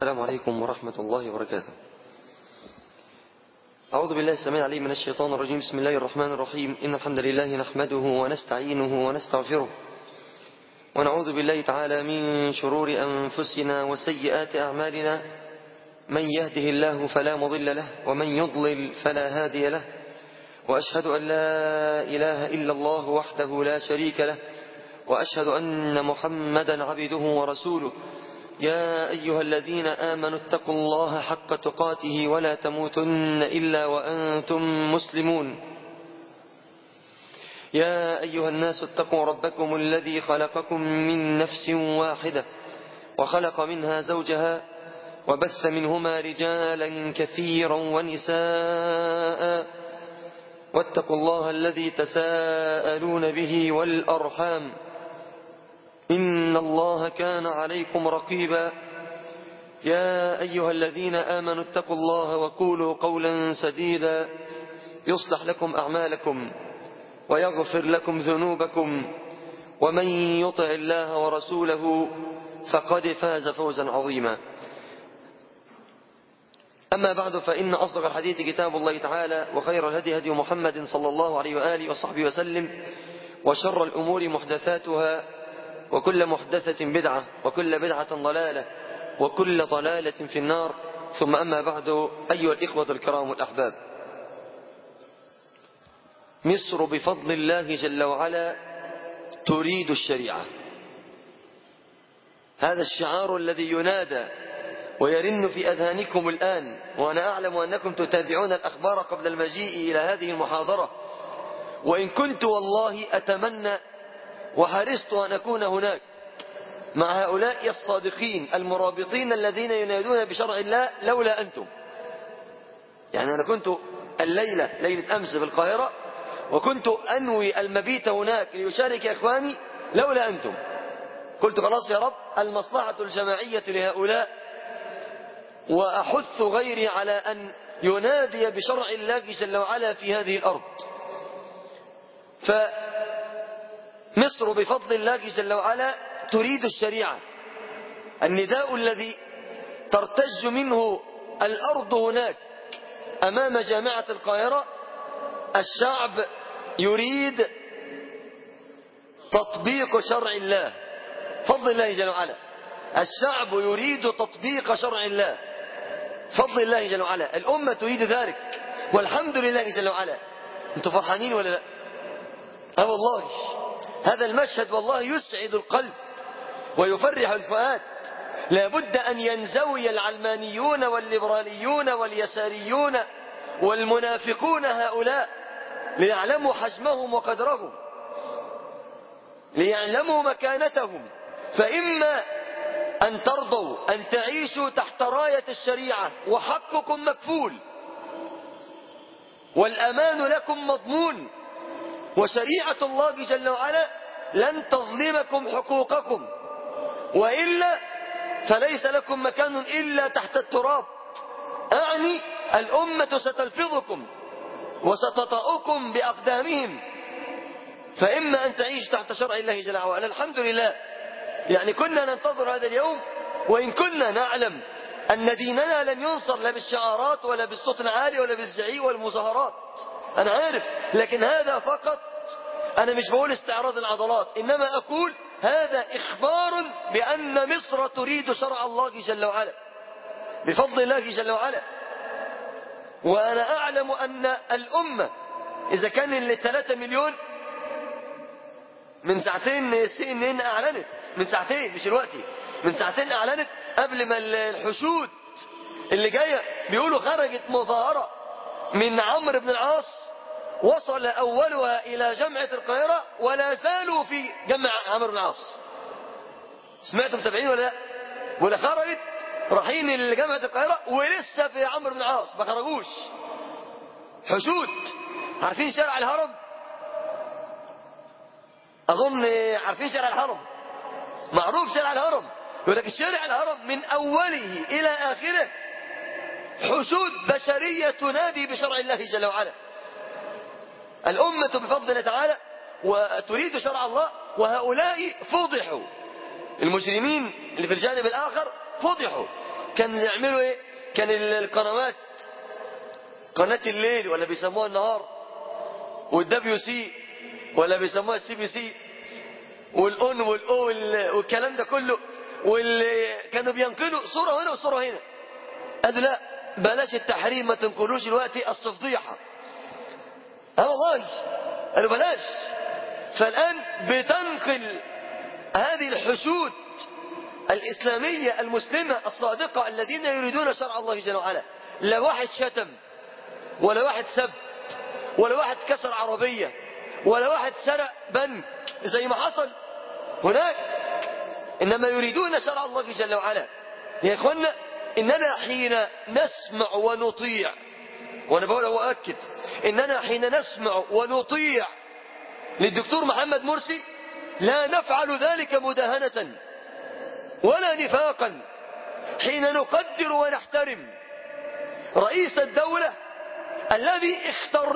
السلام عليكم ورحمة الله وبركاته. أعوذ بالله السميع العليم من الشيطان الرجيم. بسم الله الرحمن الرحيم. إن الحمد لله نحمده ونستعينه ونستغفره، ونعوذ بالله تعالى من شرور أنفسنا وسيئات أعمالنا. من يهده الله فلا مضل له، ومن يضلل فلا هادي له. وأشهد أن لا إله إلا الله وحده لا شريك له، وأشهد أن محمدا عبده ورسوله. يا أيها الذين آمنوا اتقوا الله حق تقاته ولا تموتن إلا وأنتم مسلمون. يا أيها الناس اتقوا ربكم الذي خلقكم من نفس واحدة، وخلق منها زوجها، وبث منهما رجالا كثيرا ونساء. واتقوا الله الذي تساءلون به والأرحام، إن الله كان عليكم رقيبا. يا أيها الذين آمنوا اتقوا الله وقولوا قولا سديدا يصلح لكم أعمالكم ويغفر لكم ذنوبكم، ومن يطع الله ورسوله فقد فاز فوزا عظيما. أما بعد، فإن أصدق الحديث كتاب الله تعالى، وخير الهدي هدي محمد صلى الله عليه وآله وصحبه وسلم، وشر الأمور محدثاتها، وكل محدثة بدعة، وكل بدعة ضلالة، وكل ضلالة في النار. ثم أما بعد، أيها الإخوة الكرام الأحباب، مصر بفضل الله جل وعلا تريد الشريعة. هذا الشعار الذي ينادى ويرن في أذهانكم الآن، وأنا أعلم أنكم تتابعون الأخبار قبل المجيء إلى هذه المحاضرة. وإن كنت والله أتمنى وحرصت أن أكون هناك مع هؤلاء الصادقين المرابطين الذين ينادون بشرع الله لولا أنتم. يعني أنا كنت ليلة أمس في القاهرة، وكنت أنوي المبيت هناك ليشارك إخواني لولا أنتم. قلت خلاص يا رب، المصلحة الجماعية لهؤلاء، وأحث غيري على أن ينادي بشرع الله جل وعلا في هذه الأرض. فمصر بفضل الله جل وعلا تريد الشريعة. النداء الذي ترتج منه الأرض هناك أمام جامعة القاهرة: الشعب يريد تطبيق شرع الله. فضل الله جل وعلا، الشعب يريد تطبيق شرع الله. فضل الله جل وعلا، الأمة تريد ذلك، والحمد لله جل وعلا. أنتم فرحانين ولا لا؟ والله هذا المشهد والله يسعد القلب ويفرح الفؤاد. لابد أن ينزوي العلمانيون والليبراليون واليساريون والمنافقون هؤلاء ليعلموا حجمهم وقدرهم، ليعلموا مكانتهم. فإما أن ترضوا أن تعيشوا تحت راية الشريعة وحقكم مكفول والأمان لكم مضمون، وشريعة الله جل وعلا لن تظلمكم حقوقكم، وإلا فليس لكم مكان إلا تحت التراب. أعني الأمة ستلفظكم وستطأكم بأقدامهم. فإما أن تعيش تحت شرع الله جل وعلا. الحمد لله، يعني كنا ننتظر هذا اليوم، وإن كنا نعلم أن ديننا لن ينصر لا بالشعارات ولا بالصوت العالي ولا بالزعيق والمظاهرات، أنا عارف. لكن هذا فقط، أنا مش بقول استعراض العضلات، إنما أقول هذا إخبار بأن مصر تريد شرع الله جل وعلا بفضل الله جل وعلا. وأنا أعلم أن الأمة إذا كان اللي 3 مليون من ساعتين CNN أعلنت، من ساعتين مش الوقتي، من ساعتين أعلنت قبل ما الحشود اللي جاية بيقولوا خرجت مظاهرة من عمرو بن العاص، وصل أولها إلى جامعة القاهرة ولا زالوا في جامع عمرو بن العاص. سمعتم متابعين ولا لا؟ ولا خرجت رايحين لجامعة القاهرة ولسه في عمرو بن العاص ما خرجوش. حشود. عارفين شارع الهرم؟ أظن عارفين شارع الهرم، معروف شارع الهرم. يقول لك الشارع الهرم من أوله إلى آخره حشود بشرية تنادي بشرع الله جل وعلا. الأمة بفضل الله تعالى وتريد شرع الله، وهؤلاء فضحوا. المجرمين اللي في الجانب الآخر فضحوا. كان يعملوا ايه؟ كان القنوات، قناة الليل ولا بيسموها النهار، والدبليو سي ولا بيسموها السي بي سي، والاون والاو والكلام ده كله، واللي كانوا بينقلوا صورة هنا وصورة هنا. قالوا لا بلاش التحريم، ما تنقلوش دلوقتي الصفضيحة. والله قالوا بلاش. فالآن بتنقل هذه الحشود الإسلامية المسلمة الصادقة الذين يريدون شرع الله جل وعلا. لا واحد شتم، ولا واحد سب، ولا واحد كسر عربية، ولا واحد سرق بنك زي ما حصل هناك، إنما يريدون شرع الله جل وعلا. يا إخوانا إننا حين نسمع ونطيع، وأنا بقول وأؤكد إننا حين نسمع ونطيع للدكتور محمد مرسي لا نفعل ذلك مداهنة ولا نفاقا، حين نقدر ونحترم رئيس الدولة الذي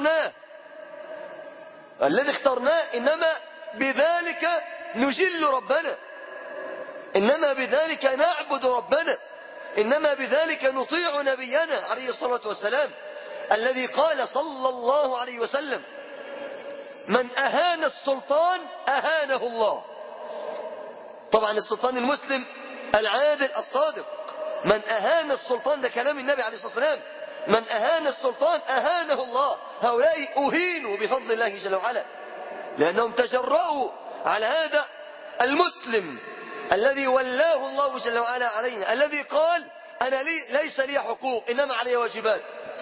اخترناه، إنما بذلك نجل ربنا، إنما بذلك نعبد ربنا، إنما بذلك نطيع نبينا عليه الصلاة والسلام الذي قال صلى الله عليه وسلم: من أهان السلطان أهانه الله. طبعا السلطان المسلم العادل الصادق. من أهان السلطان، ده كلام النبي عليه الصلاة والسلام، من أهان السلطان أهانه الله. هؤلاء أهينوا بفضل الله جل وعلا لأنهم تجرؤوا على هذا المسلم الذي ولاه الله جل وعلا علينا، الذي قال: أنا ليس لي حقوق إنما علي واجبات.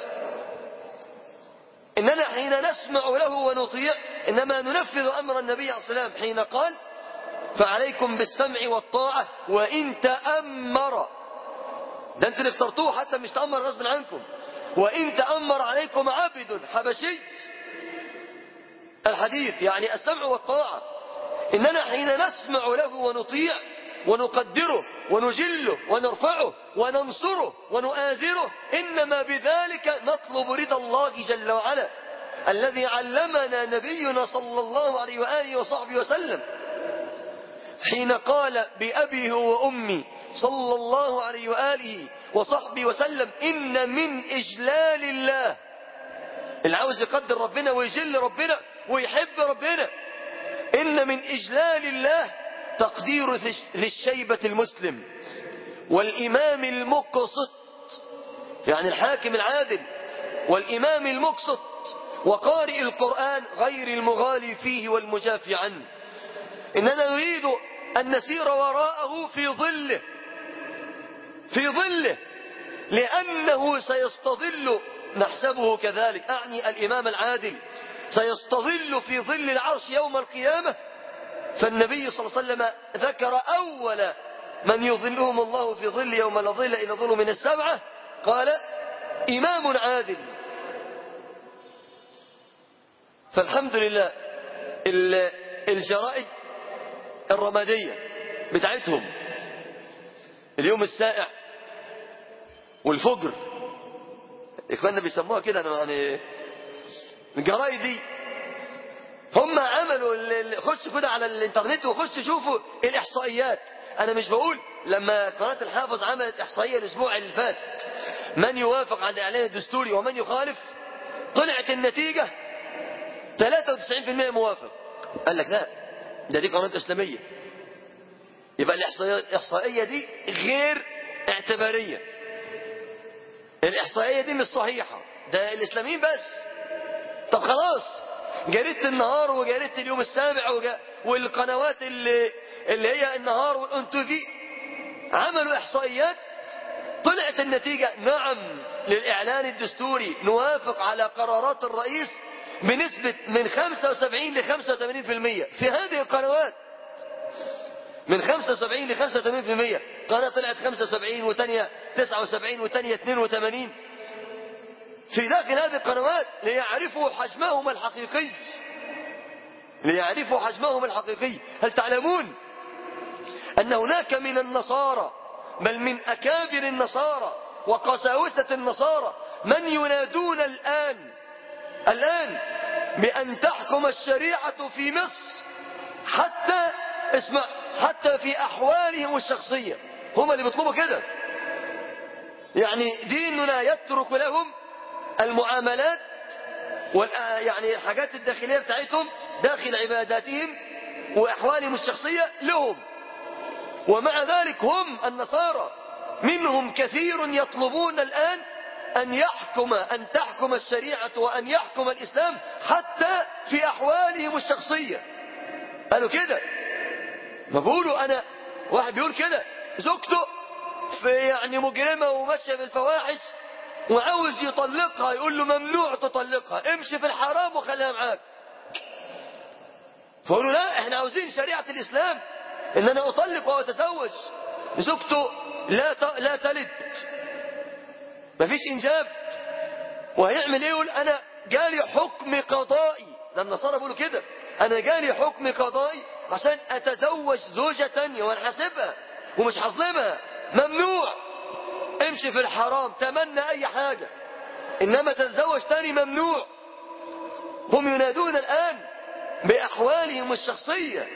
إننا حين نسمع له ونطيع إنما ننفذ أمر النبي عليه الصلاة والسلام حين قال: فعليكم بالسمع والطاعة وإن تأمر. ده انتوا اللي اخترتوه، حتى مش تأمر غصب عنكم. وإن تأمر عليكم عبد حبشي، الحديث يعني السمع والطاعة. إننا حين نسمع له ونطيع ونقدره ونجله ونرفعه وننصره ونؤازره إنما بذلك نطلب رضا الله جل وعلا الذي علمنا نبينا صلى الله عليه وآله وصحبه وسلم حين قال بأبيه وأمي صلى الله عليه وآله وصحبه وسلم: إن من إجلال الله، اللي عاوز يقدر ربنا ويجل ربنا ويحب ربنا، إن من إجلال الله تقدير ذي الشيبة المسلم والإمام المقسط، يعني الحاكم العادل والإمام المقسط وقارئ القرآن غير المغالي فيه والمجافي عنه. إننا نريد أن نسير وراءه في ظله لأنه سيستظل، نحسبه كذلك، أعني الإمام العادل، سيستظل في ظل العرش يوم القيامة. فالنبي صلى الله عليه وسلم ذكر أول من يظلهم الله في ظل يوم لا ظل إلا ظل من السبعة، قال: إمام عادل. فالحمد لله الجرائد الرمادية بتاعتهم، اليوم السائع والفجر، إخواننا بيسموها كده، يعني الجرائد دي هم عملوا، خش كده على الانترنت وخش شوفوا الإحصائيات. أنا مش بقول لما قناة الحافظ عملت إحصائية الأسبوع اللي فات من يوافق على الإعلان الدستوري ومن يخالف، طلعت النتيجة 93% موافق. قال لك لا، دي قناة إسلامية، يبقى الإحصائية دي غير اعتبارية، الإحصائية دي مش صحيحة، ده الإسلاميين بس. طب خلاص، جريدة النهار وجريدة اليوم السابع والقنوات اللي هي النهار والأنتوفي عملوا إحصائيات، طلعت النتيجة نعم للإعلان الدستوري، نوافق على قرارات الرئيس بنسبة من 75 ل 85% في هذه القنوات، من 75 ل 85%. قناة طلعت 75 وثانية 79 وثانية 82 في داخل هذه القنوات ليعرفوا حجمهم الحقيقي، ليعرفوا حجمهم الحقيقي. هل تعلمون أن هناك من النصارى، بل من أكابر النصارى وقساوسة النصارى، من ينادون الآن بأن تحكم الشريعة في مصر حتى، اسمع، حتى في أحوالهم الشخصية. هم اللي بيطلبوا كده، يعني ديننا يترك لهم المعاملات يعني الحاجات الداخلية بتاعتهم داخل عباداتهم وأحوالهم الشخصية لهم. ومع ذلك هم النصارى منهم كثير يطلبون الآن أن تحكم الشريعة وأن يحكم الإسلام حتى في أحوالهم الشخصية. قالوا كده، ما بيقولوا أنا واحد بيقول كده زوجته في يعني مجرمة وماشية في الفواحش وعاوز يطلقها، يقول له ممنوع تطلقها، امشي في الحرام وخليها معاك. فقالوا لا، احنا عاوزين شريعة الإسلام ان انا اطلق واتزوج زوجته لا تلد، مفيش انجاب، وهيعمل ايه؟ يقول انا جالي حكم قضائي. ده النصارى بيقولوا كده، انا جالي حكم قضائي عشان اتزوج زوجة تانية وانحاسبها ومش هظلمها. ممنوع، امشي في الحرام، تمنى اي حاجة، انما تتزوج تاني ممنوع. هم ينادون الان باحوالهم الشخصية.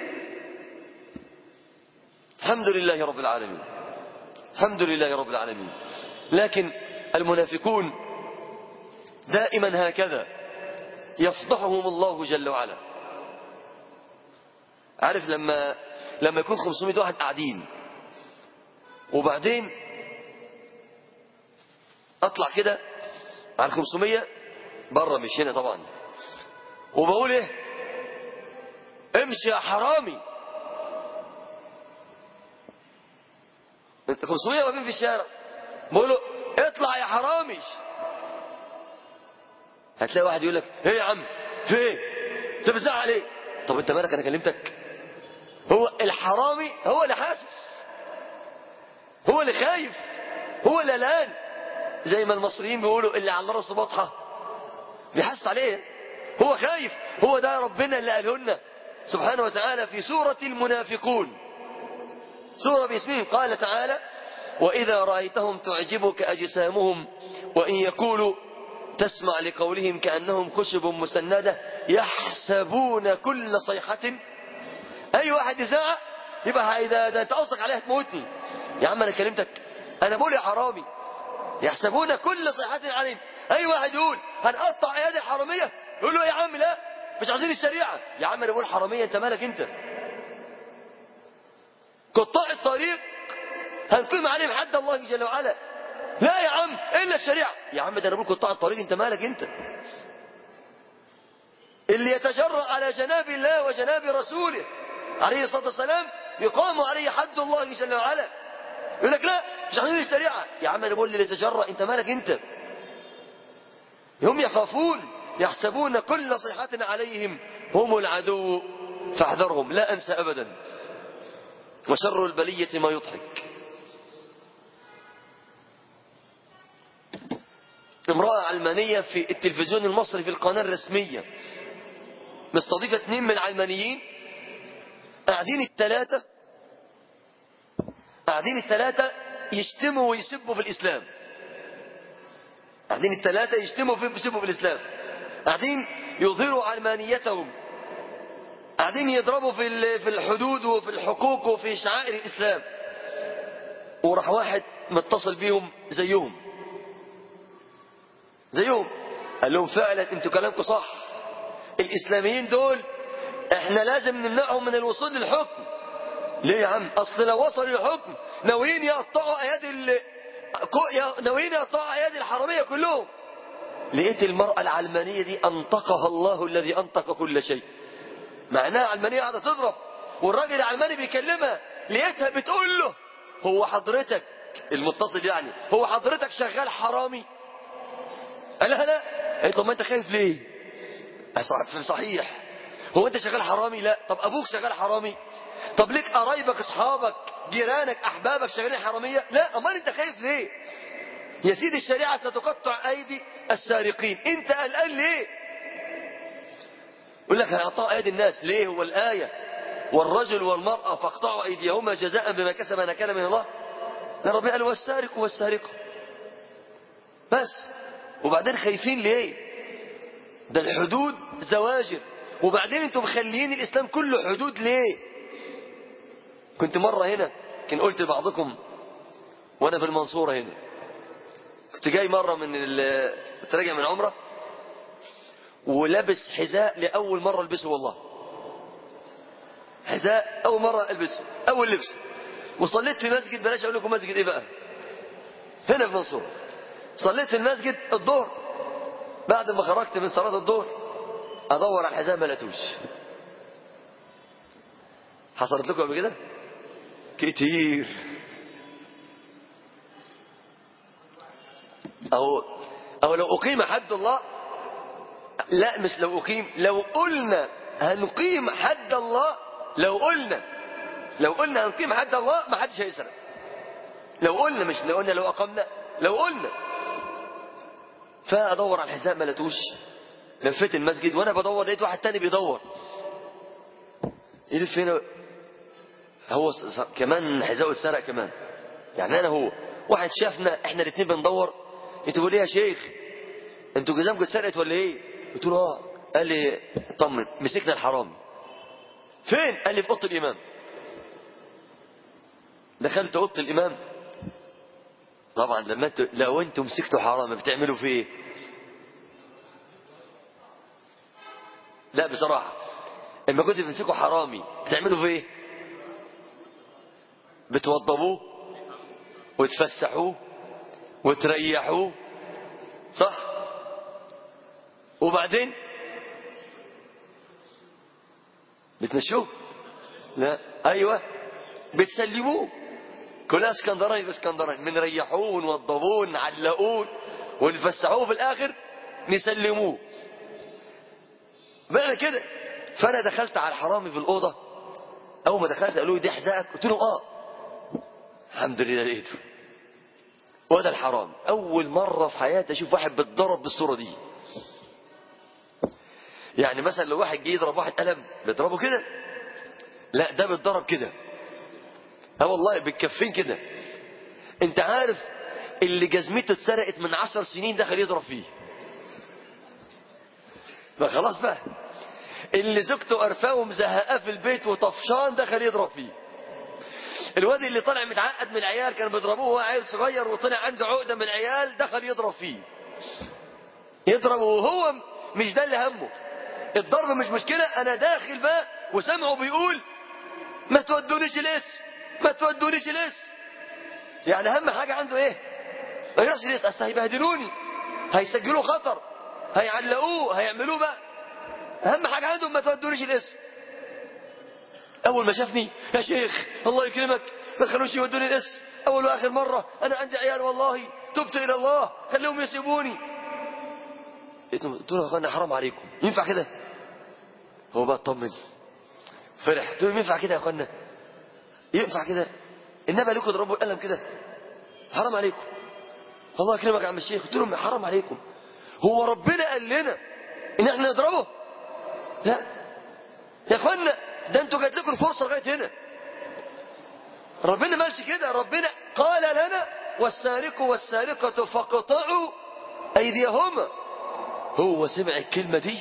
الحمد لله رب العالمين، الحمد لله رب العالمين. لكن المنافقون دائما هكذا يفضحهم الله جل وعلا. عارف لما يكون 500 واحد قاعدين وبعدين اطلع كده على 500 بره، مش هنا طبعا، وبقول ايه؟ امشي يا حرامي. انت 500 واقفين في الشارع بقول له اطلع يا حرامي. هتلاقي واحد يقول لك ايه يا عم في ايه؟ انت بتزعل ايه؟ طب انت مالك؟ انا كلمتك. هو الحرامي هو اللي حاسس، هو اللي خايف، هو اللي قلقان. زي ما المصريين بيقولوا اللي على راسه بطحه بيحس عليه، هو خايف. هو ده ربنا اللي قاله لنا سبحانه وتعالى في سورة المنافقون، سورة باسمهم. قال تعالى وإذا رأيتهم تعجبك أجسامهم وإن يقولوا تسمع لقولهم كأنهم خشب مسندة يحسبون كل صيحة. أي واحد يزعق يبقى ده أنت قصدك عليها تموتني. يا عم أنا كلمتك، أنا بقول يا حرامي. يحسبون كل صيحة عليهم. أي واحد يقول هنقطع أيادي الحرامية يقول له يا عم لا مش عايزين الشريعة. يا عم أنا بقول حرامية، أنت مالك أنت؟ قطاع الطريق هنقيم عليهم حد الله جل وعلا. لا يا عم إلا الشريعة. يا عم ده أنا بقول قطاع الطريق، أنت مالك أنت؟ اللي يتجرأ على جناب الله وجناب رسوله عليه الصلاة والسلام يقام عليه حد الله جل وعلا. يقول لك لا مش عايزين الشريعة. يا عم أنا بقول اللي يتجرأ، أنت مالك أنت؟ هم يخافون يحسبون كل صيحة عليهم هم العدو فاحذرهم. لا أنسى أبدا وشر البلية ما يضحك. امرأة علمانية في التلفزيون المصري في القناة الرسمية مستضيفة 2 من العلمانيين قاعدين الثلاثة يشتموا ويسبوا في الإسلام. قاعدين الثلاثة يشتموا ويسبوا في الإسلام، قاعدين يظهروا علمانيتهم، قاعدين يضربوا في الحدود وفي الحقوق وفي شعائر الإسلام. وراح واحد متصل بيهم زيهم قال لهم فعلا انتوا كلامكم صح، الإسلاميين دول احنا لازم نمنعهم من الوصول للحكم. ليه يا عم؟ اصل لو وصلوا للحكم ناويين يقطعوا ايادي الحرامية كلهم. لقيت المرأة العلمانية دي انطقها الله الذي انطق كل شيء. معناها علمانية قاعدة تضرب والراجل العلماني بيكلمها، لقيتها بتقول له هو حضرتك المتصل يعني هو حضرتك شغال حرامي؟ قال لها لا. قالت له ما انت خايف ليه؟ صحيح هو انت شغال حرامي؟ لا. طب ابوك شغال حرامي؟ طب ليك قرايبك اصحابك جيرانك احبابك شغالين حرامية؟ لا. امال انت خايف ليه؟ يا سيدي الشريعة ستقطع ايدي السارقين، انت قلقان ليه؟ يقول لك هيقطعوا ايدي الناس ليه؟ هو الآية والرجل والمرأة فاقطعوا ايديهما جزاء بما كسب نكالا من الله. ربنا قال والسارق والسارقة بس. وبعدين خايفين ليه؟ ده الحدود زواجر، وبعدين انتم مخليين الإسلام كله حدود ليه؟ كنت مرة هنا كان قلت لبعضكم وانا في المنصورة هنا كنت جاي مرة كنت راجع من عمرة ولابس حذاء لأول مرة البسه، والله حذاء أول مرة البسه، أول لبس. وصليت في مسجد، بلاش أقول لكم مسجد إيه بقى، هنا في منصورة. صليت في المسجد الظهر، بعد ما خرجت من صلاة الظهر أدور على الحذاء ما لقيتوش. حصلت لكم قبل كده؟ كتير. أو لو أقيم حد الله، لا مش لو أقيم، لو قلنا هنقيم حد الله، لو قلنا هنقيم حد الله ما حدش هيسرق. لو قلنا، مش لو قلنا، لو أقمنا، لو قلنا. فأدور على الحذاء ما لقيتوش. لفيت المسجد وأنا بدور لقيت واحد تاني بيدور. يلف هنا، هو كمان حذاءه اتسرق كمان. يعني أنا هو واحد شافنا احنا الاثنين بندور، انتوا ليه يا شيخ انتوا جزامكم اتسرقت ولا ايه؟ قلت له اه. قال لي اطمن مسكنا الحرامي. فين؟ قال لي في اوضه الامام. دخلت اوضه الامام. طبعا لو انتوا مسكتوا حرامي بتعملوا فيه ايه؟ لا بصراحه لما كنتوا بتمسكوا حرامي بتعملوا فيه ايه؟ بتوضبوه وتفسحوه وتريحوه، صح؟ وبعدين بتمشوه؟ لا، ايوه بتسلموه. كلها اسكندراني باسكندراني، بنريحوه ونوضبوه ونعلقوه ونفسحوه، في الاخر نسلموه بقى كده. فانا دخلت على الحرامي في الاوضه. اول ما دخلت قالوا لي دي حذائك؟ قلت لهم اه. الحمد لله لقيته. وده الحرام. اول مره في حياتي اشوف واحد بيتضرب بالصوره دي. يعني مثلا لو واحد جه يضرب واحد قلم بيضربه كده، لا ده بيتضرب كده. اه والله بالكفين كده. انت عارف اللي جزمته اتسرقت من 10 سنين دخل يضرب فيه، فخلاص بقى. اللي زوجته قرفاه ومزهقاه في البيت وطفشان دخل يضرب فيه. الواد اللي طلع متعقد من العيال كانوا بيضربوه وهو عيل صغير وطلع عنده عقده من العيال دخل يضرب فيه. يضرب وهو مش ده اللي همه. الضرب مش مشكله، انا داخل بقى وسمعه بيقول ما تودونيش الاسم، ما تودونيش الاسم. يعني اهم حاجه عنده ايه؟ ما يروحش الاسم، اصل هيبهدلوني، هيسجلوه خطر، هيعلقوه، هيعملوه بقى. اهم حاجه عندهم ما تودونيش الاسم. اول ما شافني يا شيخ الله يكرمك ما تخلوش يودوني الاسم، اول واخر مره، انا عندي عيال والله تبت الى الله خليهم يسيبوني. قلت له يا اخوانا حرام عليكم، ينفع كده؟ هو بقى اطمن فرح. قلت له ينفع كده يا اخوانا؟ ينفع كده؟ انما لكم تضربوا القلم كده؟ حرام عليكم. الله يكرمك يا عم الشيخ. قلت لهم حرام عليكم، هو ربنا قال لنا ان احنا نضربه؟ لا يا اخوانا، ده انتوا جات لكم الفرصه لغايه هنا. ربنا ما قالش كده، ربنا قال لنا والسارق والسارقه فاقطعوا ايديهما. هو سمع الكلمه دي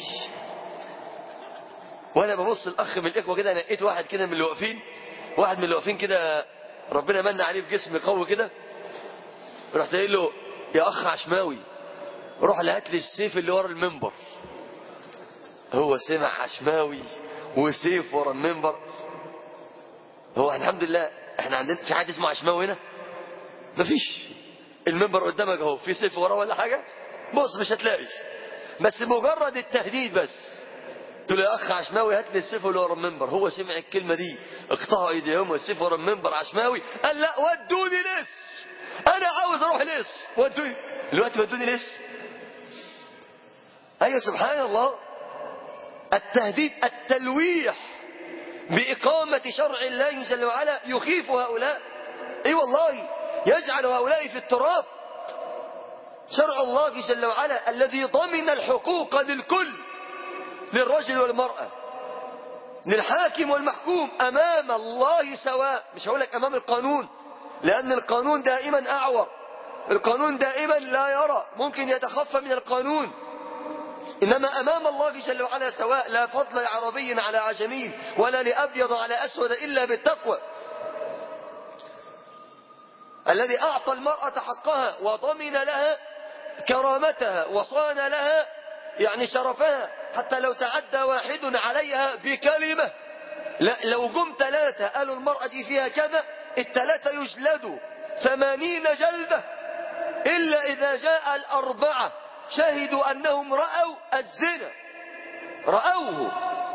وانا ببص الاخ من الاخوه كده، نقيت واحد كده من اللي واقفين، واحد من اللي واقفين كده ربنا من عليه بجسم قوي كده، رحت قايل له يا اخ عشماوي روح هات لي السيف اللي ورا المنبر. هو سمع عشماوي وسيف ورا المنبر. هو الحمد لله احنا عندنا في حد اسمه عشماوي هنا؟ مفيش. المنبر قدامك اهو، في سيف وراه ولا حاجه؟ بص مش هتلاقي، بس مجرد التهديد بس. قلت له يا اخ عشماوي هات لي السيف اللي ورا المنبر. هو سمع الكلمه دي اقطعوا ايديهم والسيف ورا المنبر. عشماوي قال لا ودوني لس، انا عاوز اروح لس، ودوني دلوقتي، ودوني لس. ايوه سبحان الله. التهديد، التلويح بإقامة شرع الله جل وعلا يخيف هؤلاء. اي والله يجعل هؤلاء في التراب. شرع الله جل وعلا الذي ضمن الحقوق للكل، للرجل والمرأة، للحاكم والمحكوم أمام الله سواء. مش هقول لك أمام القانون، لأن القانون دائما أعور، القانون دائما لا يرى، ممكن يتخفى من القانون. إنما أمام الله جل وعلا سواء، لا فضل لعربي على عجمي ولا لأبيض على أسود إلا بالتقوى. الذي أعطى المرأة حقها وضمن لها كرامتها وصان لها يعني شرفها، حتى لو تعدى واحد عليها بكلمة، لا لو جم 3 قالوا المرأة دي فيها كذا، ال3 يجلدوا 80 جلدة، إلا إذا جاء 4 شهدوا أنهم رأوا الزنا، رأوه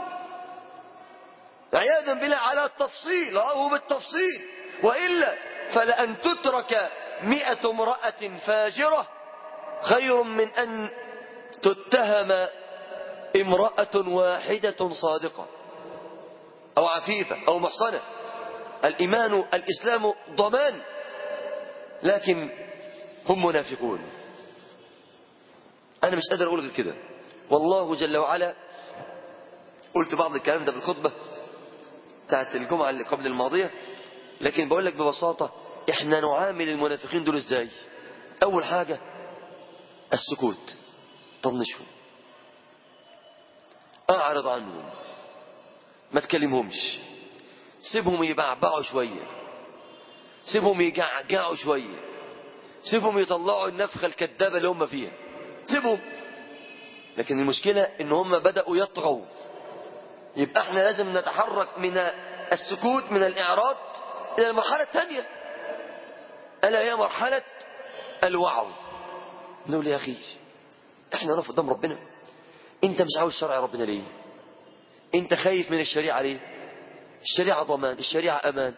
عياذا بالله على التفصيل، رأوه بالتفصيل، وإلا فلأن تترك 100 امرأة فاجرة خير من أن تتهم امرأة واحدة صادقة أو عفيفة أو محصنة. الإسلام ضمان، لكن هم منافقون. أنا مش قادر أقول غير كده. والله جل وعلا، قلت بعض الكلام ده في الخطبة بتاعت الجمعة اللي قبل الماضية، لكن بقول لك ببساطة احنا نعامل المنافقين دول ازاي. أول حاجة السكوت، طنشهم، أعرض عنهم، ما تكلمهمش، سيبهم يبعبعوا شوية، سيبهم يجعجعوا شوية، سيبهم يطلعوا النفخة الكذابة اللي هم فيها، سيبهم. لكن المشكلة ان هم بدأوا يطغوا، يبقى احنا لازم نتحرك من السكوت، من الإعراض إلى المرحلة الثانية، ألا هي مرحلة الوعظ. نقول يا أخي احنا نقف قدام ربنا، انت مش عاوز شرع ربنا ليه؟ انت خايف من الشريعة ليه؟ الشريعة ضمان، الشريعة أمان.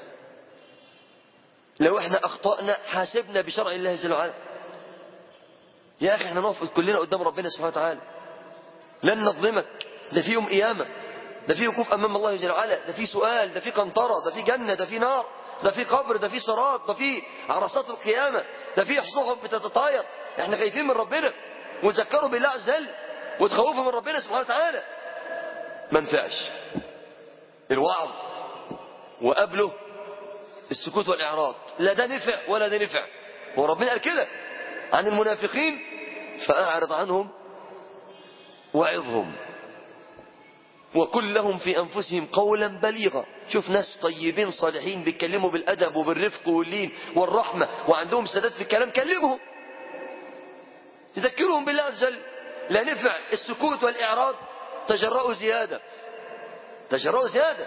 لو احنا أخطأنا حاسبنا بشرع الله جل وعلا. يا أخي احنا نقف كلنا قدام ربنا سبحانه وتعالى، لن نظلمك، ده في يوم قيامة، ده في وقوف أمام الله جل وعلا، ده في سؤال، ده في قنطرة، ده في جنة، ده في نار، ده في قبر، ده في صراط، ده في عرصات القيامة، ده في صحف بتتطاير. احنا خايفين من ربنا ونذكروا بالله عز وجل وتخوفوا من ربنا سبحانه وتعالى. ما نفعش الوعظ وقبله السكوت والإعراض، لا ده نفع ولا ده نفع. وربنا قال كده عن المنافقين: فأعرض عنهم وعظهم وقل لهم في أنفسهم قولا بليغا. شوف ناس طيبين صالحين بيتكلموا بالأدب وبالرفق واللين والرحمة وعندهم سداد في الكلام، كلمهم، تذكرهم بالله عز وجل. لا نفع السكوت والإعراض، تجرأوا زيادة، تجرأوا زيادة.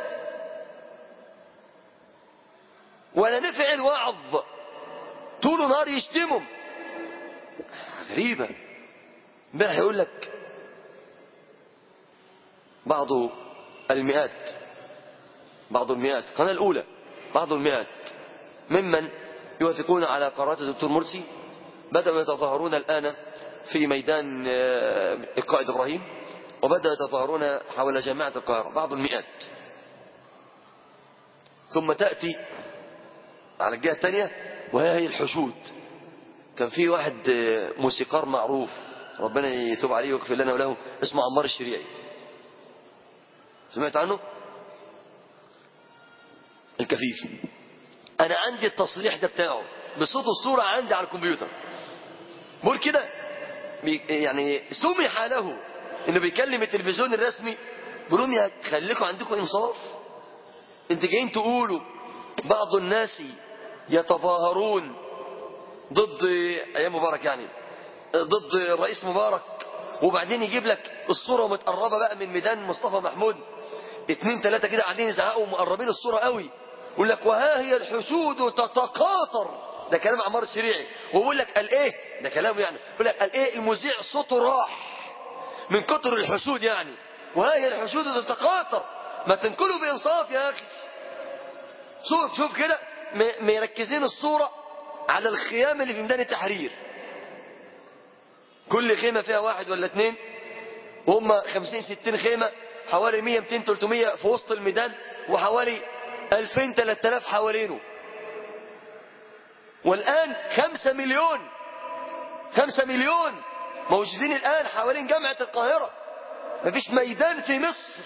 ولا نفع الوعظ، طول نهار يشتمهم. غريبة. امبارح يقول لك بعض المئات القناة الأولى، بعض المئات ممن يوافقون على قرارات الدكتور مرسي بدأوا يتظاهرون الآن في ميدان القائد إبراهيم، وبدأوا يتظاهرون حول جامعة القاهرة، بعض المئات. ثم تأتي على الجهة الثانية وهي الحشود. كان في واحد موسيقار معروف، ربنا يتوب عليه ويغفر لنا وله، اسمه عمار الشريعي، سمعت عنه؟ الكفيف. أنا عندي التصريح ده بتاعه بصوت الصورة عندي على الكمبيوتر، بقول كده يعني سمح له إنه بيكلم التلفزيون الرسمي، بيقولون يا خليكم عندكم إنصاف، انت جايين تقولوا بعض الناس يتظاهرون ضد أيام مبارك، يعني ضد الرئيس مبارك، وبعدين يجيب لك الصورة متقربة بقى من ميدان مصطفى محمود، 2 3 كده قاعدين يزعقوا مقربين الصورة قوي، يقول لك وها هي الحشود تتقاطر. ده كلام عمار الشريعي. ويقول لك قال ايه ده كلامه، يعني يقول لك قال ايه المذيع صوته راح من كتر الحشود، يعني وها هي الحشود تتقاطر. ما تنقلوا بإنصاف يا أخي. شوف كده مركزين الصورة على الخيام اللي في ميدان التحرير، كل خيمة فيها 1 ولا 2، وهم 50 60 خيمة، حوالي 100 200 300 في وسط الميدان، وحوالي 2000 3000 حوالينه. والآن 5 مليون موجودين الآن حوالين جامعة القاهرة. مفيش ميدان في مصر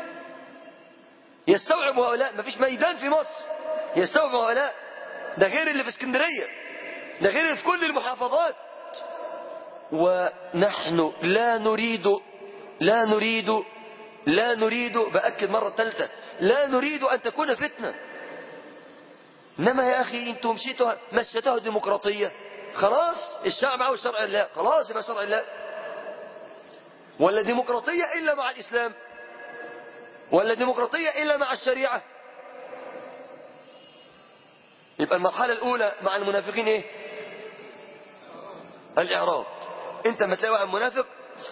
يستوعب هؤلاء، مفيش ميدان في مصر يستوعب هؤلاء، ده غير اللي في اسكندرية، ده غير اللي في كل المحافظات. ونحن لا نريد بأكد مرة ثالثة، لا نريد أن تكون فتنة. إنما يا أخي أنتم مشيتوها ديمقراطية، خلاص الشعب عاوز شرع الله، خلاص يبقى شرع الله. ولا ديمقراطية إلا مع الإسلام، ولا ديمقراطية إلا مع الشريعة. يبقى المرحلة الأولى مع المنافقين إيه؟ الإعراض. أنت ما تلاقي واحد منافق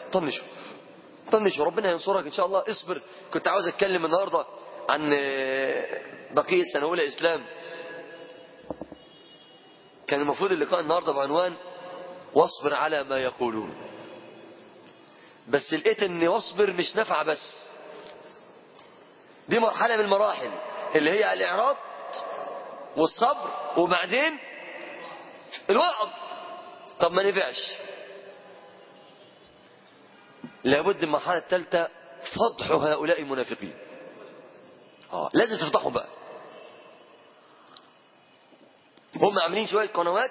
طنشه، ربنا ينصرك إن شاء الله، اصبر. كنت عاوز أتكلم النهاردة عن بقية سنة أولى إسلام، كان المفروض اللقاء النهاردة بعنوان واصبر على ما يقولون، بس لقيت ان واصبر مش نافعة بس، دي مرحلة من المراحل اللي هي الإعراض والصبر وبعدين الوعظ. طب ما نفعش، لابد المرحلة الثالثة فضح هؤلاء المنافقين. لازم تفضحهم بقى. هم عاملين شوية قنوات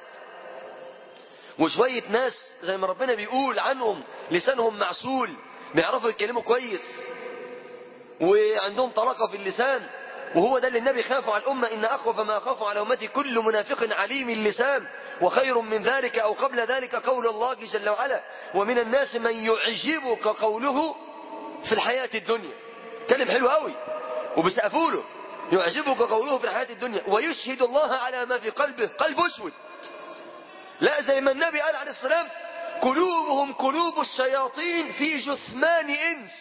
وشوية ناس زي ما ربنا بيقول عنهم لسانهم معسول، بيعرفوا يتكلموا كويس وعندهم طلاقة في اللسان، وهو ده اللي النبي خافوا على الأمة: إن أخوف ما أخاف على أمتي كل منافق عليم اللسان، وخير من ذلك أو قبل ذلك قول الله جل وعلا: ومن الناس من يعجبك قوله في الحياة الدنيا. كلم حلو قوي وبيسقفوا له: يعجبك قوله في الحياة الدنيا ويشهد الله على ما في قلبه، قلب أسود. لا، زي ما النبي قال عليه السلام: قلوبهم قلوب الشياطين في جثمان إنس.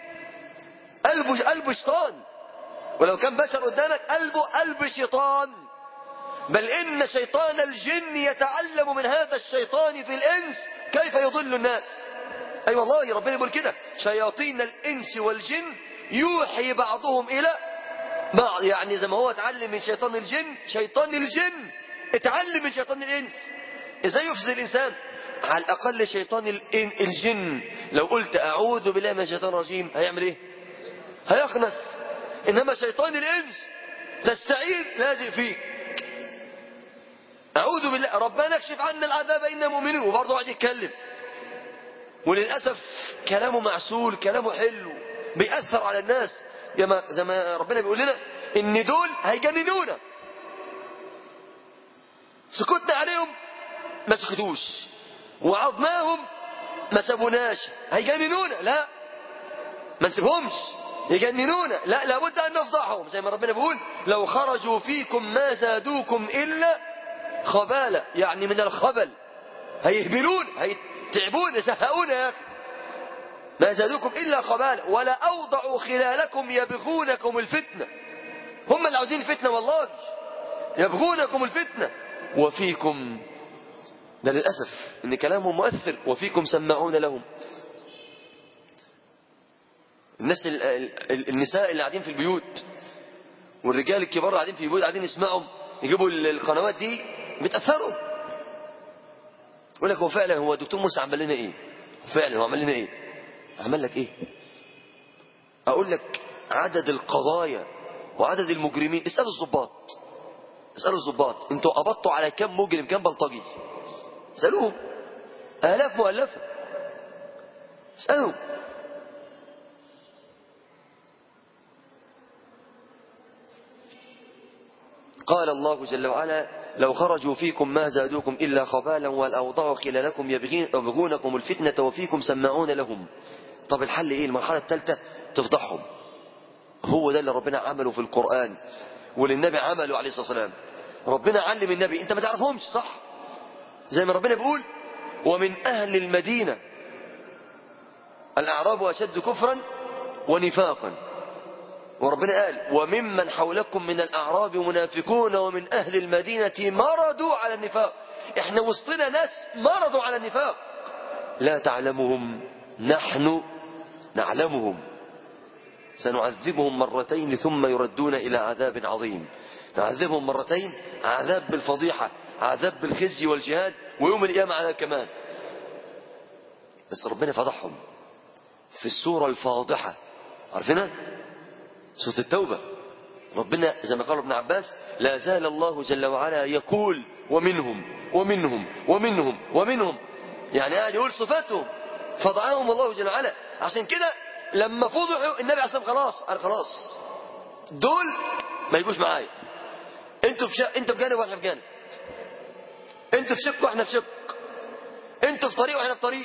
قلبه شيطان، ولو كان بشر قدامك قلبه قلب شيطان، بل إن شيطان الجن يتعلم من هذا الشيطان في الإنس كيف يضل الناس. أي والله ربنا يقول كده: شياطين الإنس والجن يوحي بعضهم إلى بعض. يعني زي ما هو اتعلم من شيطان الجن، شيطان الجن اتعلم من شيطان الإنس. ازاي يفسد الإنسان؟ على الأقل شيطان الجن لو قلت أعوذ بالله من الشيطان الرجيم هيعمل ايه؟ هيخنس. إنما شيطان الإنس تستعيذ لازق فيك: أعوذ بالله ربنا اكشف عنا العذاب إنا مؤمنون، وبرضه قاعد يتكلم، وللأسف كلامه معسول، كلامه حلو، بيأثر على الناس. زي ما ربنا بيقول لنا إن دول هيجننونا، سكتنا عليهم ما سكتوش، وعظناهم ما سابوناش، هيجننونا، لا ما نسيبهمش يجننونا، لا لابد أن نفضحهم. زي ما ربنا بيقول: لو خرجوا فيكم ما زادوكم إلا خبالة، يعني من الخبل هيهبلون، هيتعبون، يزهقون يا أخي. ما زادوكم إلا خبالة ولا أوضعوا خلالكم يبغونكم الفتنة. هم اللي عاوزين فتنة والله، يبغونكم الفتنة وفيكم، ده للأسف إن كلامهم مؤثر، وفيكم سماعون لهم. النساء اللي قاعدين في البيوت والرجال الكبار قاعدين في البيوت قاعدين يسمعوا، يجيبوا القنوات دي بيتأثروا. يقول لك: هو فعلا هو دكتور موسى عمل لنا ايه؟ فعلا هو عمل لنا ايه؟ عمل لك ايه؟ اقول لك عدد القضايا وعدد المجرمين. اسألوا الضباط انتوا قبضتوا على كم مجرم، كم بلطجي؟ اسألوهم، آلاف مؤلفة، اسألوا. قال الله جل وعلا: لو خرجوا فيكم ما زادوكم إلا خبالا والأوضعوا خلالكم يبغونكم الفتنة وفيكم سماعون لهم. طب الحل إيه؟ المرحلة الثالثة تفضحهم. هو ده اللي ربنا عمله في القرآن وللنبي عمله عليه الصلاة والسلام. ربنا علم النبي، انت ما تعرفهمش صح؟ زي ما ربنا بيقول: ومن أهل المدينة الأعراب أشد كفرا ونفاقا. وربنا قال: وممن حولكم من الأعراب منافقون ومن أهل المدينة مرضوا على النفاق. احنا وسطنا ناس مرضوا على النفاق، لا تعلمهم نحن نعلمهم سنعذبهم مرتين ثم يردون إلى عذاب عظيم. نعذبهم مرتين، عذاب بالفضيحة، عذاب بالخزي والجهاد، ويوم القيامة عذاب كمان. بس ربنا فضحهم في السورة الفاضحة، عارفينها؟ سورة التوبة. ربنا زي ما قال ابن عباس: لا زال الله جل وعلا يقول ومنهم ومنهم ومنهم ومنهم، يعني قاعد يقول صفاتهم، فضعهم الله جل وعلا. عشان كده لما فضحوا النبي عليه الصلاة والسلام خلاص قال: خلاص دول ما يجوش معايا، انتوا في جانب واحنا في جانب، انتوا في شق واحنا في شق، انتوا في طريق واحنا في طريق.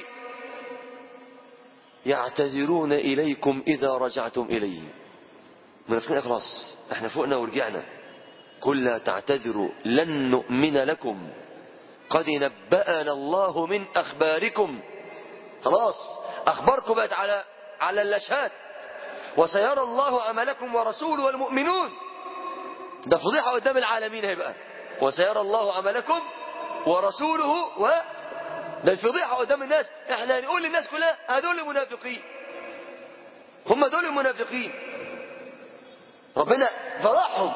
يعتذرون إليكم إذا رجعتم إليهم. منافقين خلاص احنا فوقنا ورجعنا. قل لا تعتذروا لن نؤمن لكم قد نبأنا الله من أخباركم. خلاص أخباركم بقت على اللاشات. وسيرى الله عملكم ورسوله والمؤمنون. ده فضيحة قدام العالمين هيبقى. وسيرى الله عملكم ورسوله ده فضيحة قدام الناس. احنا هنقول للناس كلها هدول المنافقين، هم دول المنافقين. ربنا فضحهم.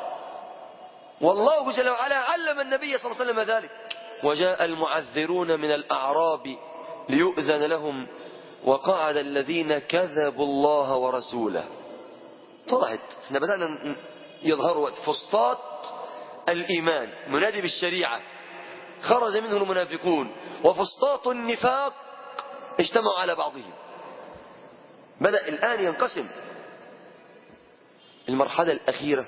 والله جل وعلا علم النبي صلى الله عليه وسلم ذلك. وجاء المعذرون من الأعراب ليؤذن لهم وقعد الذين كذبوا الله ورسوله. طلعت احنا بدأنا يظهر وقت فسطاط الإيمان منادي بالشريعة خرج منه المنافقون، وفسطاط النفاق اجتمعوا على بعضهم. بدأ الآن ينقسم. المرحلة الأخيرة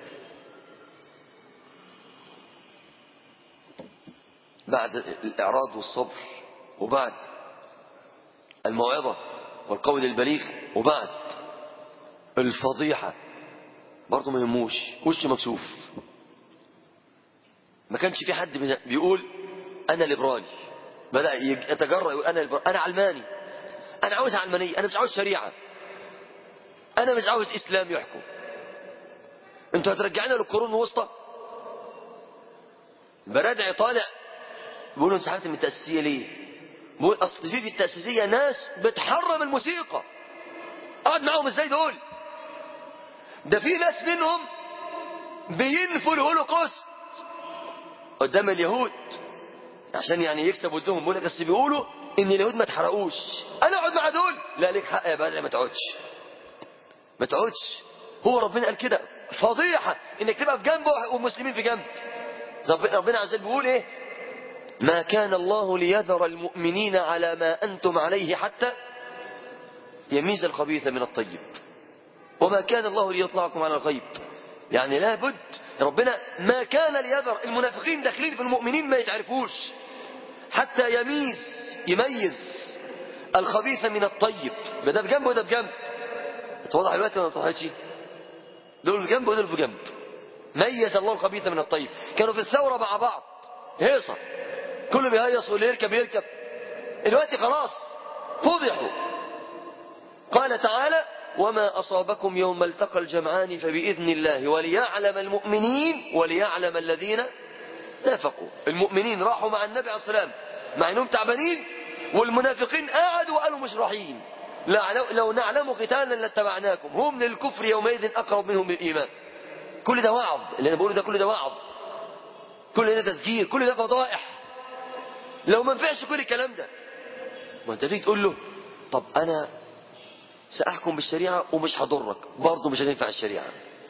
بعد الإعراض والصبر، وبعد الموعظة والقول البليغ، وبعد الفضيحة برضه ما يهموش، وشه مكسوف. ما كانش في حد بيقول أنا ليبرالي، بدأ يتجرأ يقول أنا ليبرالي، أنا علماني، أنا عاوز علمانية، أنا مش عاوز شريعة، أنا مش عاوز إسلام يحكم. أنتوا هترجعنا للقرون الوسطى. برادعي طالع بيقولوا انسحبت من التأسيسية ليه؟ بيقول أصل في التأسيسية ناس بتحرم الموسيقى. قعد معاهم ازاي دول؟ ده في ناس منهم بينفوا الهولوكوست قدام اليهود عشان يعني يكسبوا ودهم. بيقول لك بس بيقولوا ان اليهود ما اتحرقوش. انا اقعد مع دول؟ لا ليك حق يا بدر، ما تقعدش، ما تقعدش. هو ربنا قال كده. فضيحة انك تبقى في جنبه والمسلمين في جنب. ربنا عز وجل بيقول ايه؟ ما كان الله ليذر المؤمنين على ما أنتم عليه حتى يميز الخبيث من الطيب وما كان الله ليطلعكم على الغيب. يعني لابد ربنا ما كان ليذر المنافقين داخلين في المؤمنين ما يتعرفوش حتى يميز الخبيث من الطيب. ده في جنب وده في جنب. اتوضح الوقت ولا ما اتوضحش؟ دول في جنب ودول في جنب. ميز الله الخبيث من الطيب. كانوا في الثورة مع بعض هيصة، كله بيهيص واللي يركب. الوقت خلاص فضحوا. قال تعالى وما أصابكم يوم التقى الجمعان فبإذن الله وليعلم المؤمنين وليعلم الذين نافقوا. المؤمنين راحوا مع النبي عليه الصلاة والسلام مع انهم تعبانين، والمنافقين قعدوا وقالوا مش رايحين. لو نعلم قتالا لاتبعناكم هم للكفر يومئذ أقرب منهم للإيمان. كل ده وعظ اللي أنا بقوله ده، كل ده وعظ، كل ده تذكير، كل ده فضائح. لو ما نفعش كل الكلام ده، ما انت تيجي تقول له طب انا ساحكم بالشريعه ومش هضرك، برضه مش هتنفع الشريعه.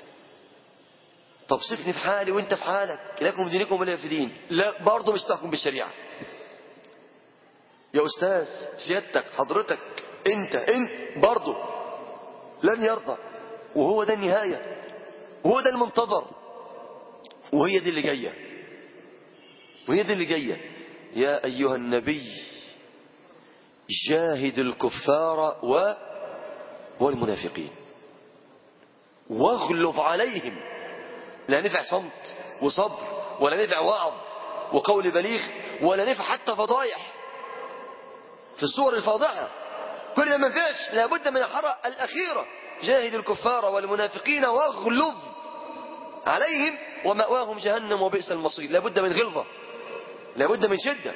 طب سيبني في حالي وانت في حالك، لكم دينكم ولا في دين. لا برضه مش تحكم بالشريعه. يا استاذ سيادتك حضرتك انت برضه لن يرضى. وهو ده النهايه، وهو ده المنتظر، وهي دي اللي جايه، وهي دي اللي جايه. يا أيها النبي جاهد الكفار والمنافقين واغلظ عليهم. لا نفع صمت وصبر، ولا نفع وعظ وقول بليغ، ولا نفع حتى فضايح في الصور الفاضحة. كل ده ما نفعش. لابد من الحرة الأخيرة. جاهد الكفار والمنافقين واغلظ عليهم ومأواهم جهنم وبئس المصير. لابد من غلظة، لابد من شدة.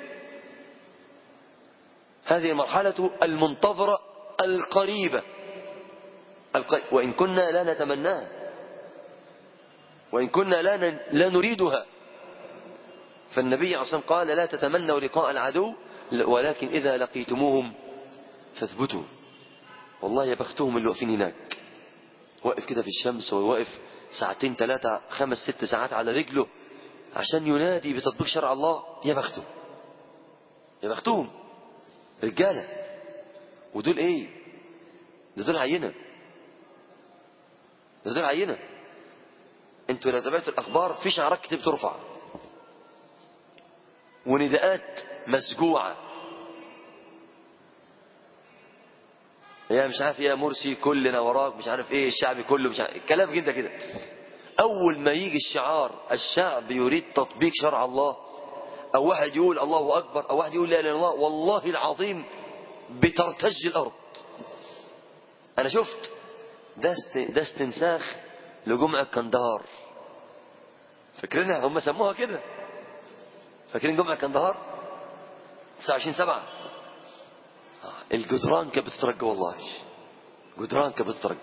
هذه المرحلة المنتظرة القريبة وإن كنا لا نتمناها، وإن كنا لا نريدها. فالنبي عليه الصلاة والسلام قال لا تتمنوا لقاء العدو ولكن إذا لقيتموهم فاثبتوا. والله يا بختهم اللي واقفين هناك، واقف كده في الشمس وواقف 2 3 5 6 ساعات على رجله عشان ينادي بتطبيق شرع الله. يا بختهم، يا بختهم رجالة. ودول ايه؟ دول عينة، دول عينة. انتوا لو تابعتوا الأخبار في شعارات كتير بترفع ونداءات مسجوعة، يا مش عارف يا مرسي كلنا وراك، مش عارف ايه الشعب كله، مش عارف كلام جدا كده. اول ما يجي الشعار الشعب يريد تطبيق شرع الله، او واحد يقول الله اكبر، او واحد يقول لا اله الا الله، والله العظيم بترتج الارض. انا شفت ده استنساخ لجمعة كندهار، فاكرينها؟ هم سموها كده، فاكرين جمعة كندهار 29/7؟ الجدران كانت بتترج، والله جدران كانت بتترج.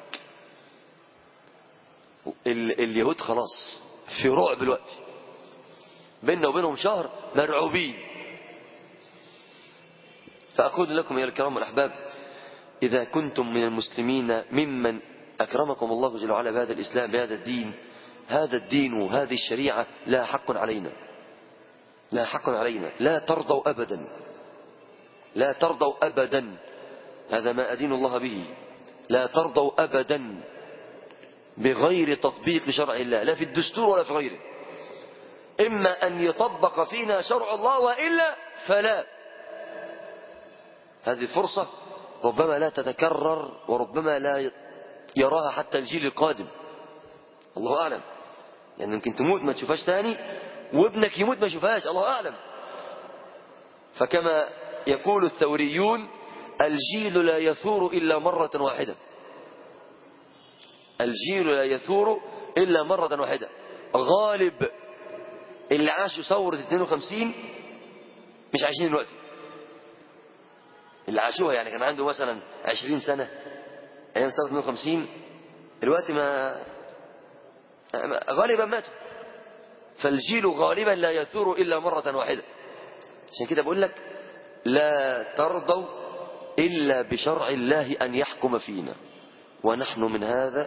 اليهود خلاص في رعب دلوقتي، بيننا وبينهم شهر مرعوبين. فأقول لكم يا الكرام والأحباب، إذا كنتم من المسلمين ممن أكرمكم الله جل وعلا بهذا الإسلام، بهذا الدين، هذا الدين وهذه الشريعة لا حق علينا، لا حق علينا، لا ترضوا أبدا، لا ترضوا أبدا، هذا ما أدين الله به، لا ترضوا أبدا بغير تطبيق شرع الله، لا في الدستور ولا في غيره. إما أن يطبق فينا شرع الله وإلا فلا. هذه فرصة ربما لا تتكرر، وربما لا يراها حتى الجيل القادم، الله أعلم. يعني يمكن تموت ما تشوفهاش تاني، وابنك يموت ما يشوفهاش، الله أعلم. فكما يقول الثوريون: الجيل لا يثور إلا مرة واحدة، الجيل لا يثور إلا مرة واحدة. غالب اللي عاشوا ثورة 52 مش عايشين دلوقتي، اللي عاشوها يعني كان عنده مثلا 20 سنة أيام ثورة 52، دلوقتي ما غالبا ماتوا. فالجيل غالبا لا يثور إلا مرة واحدة. عشان كده بقول لك لا ترضوا إلا بشرع الله أن يحكم فينا، ونحن من هذا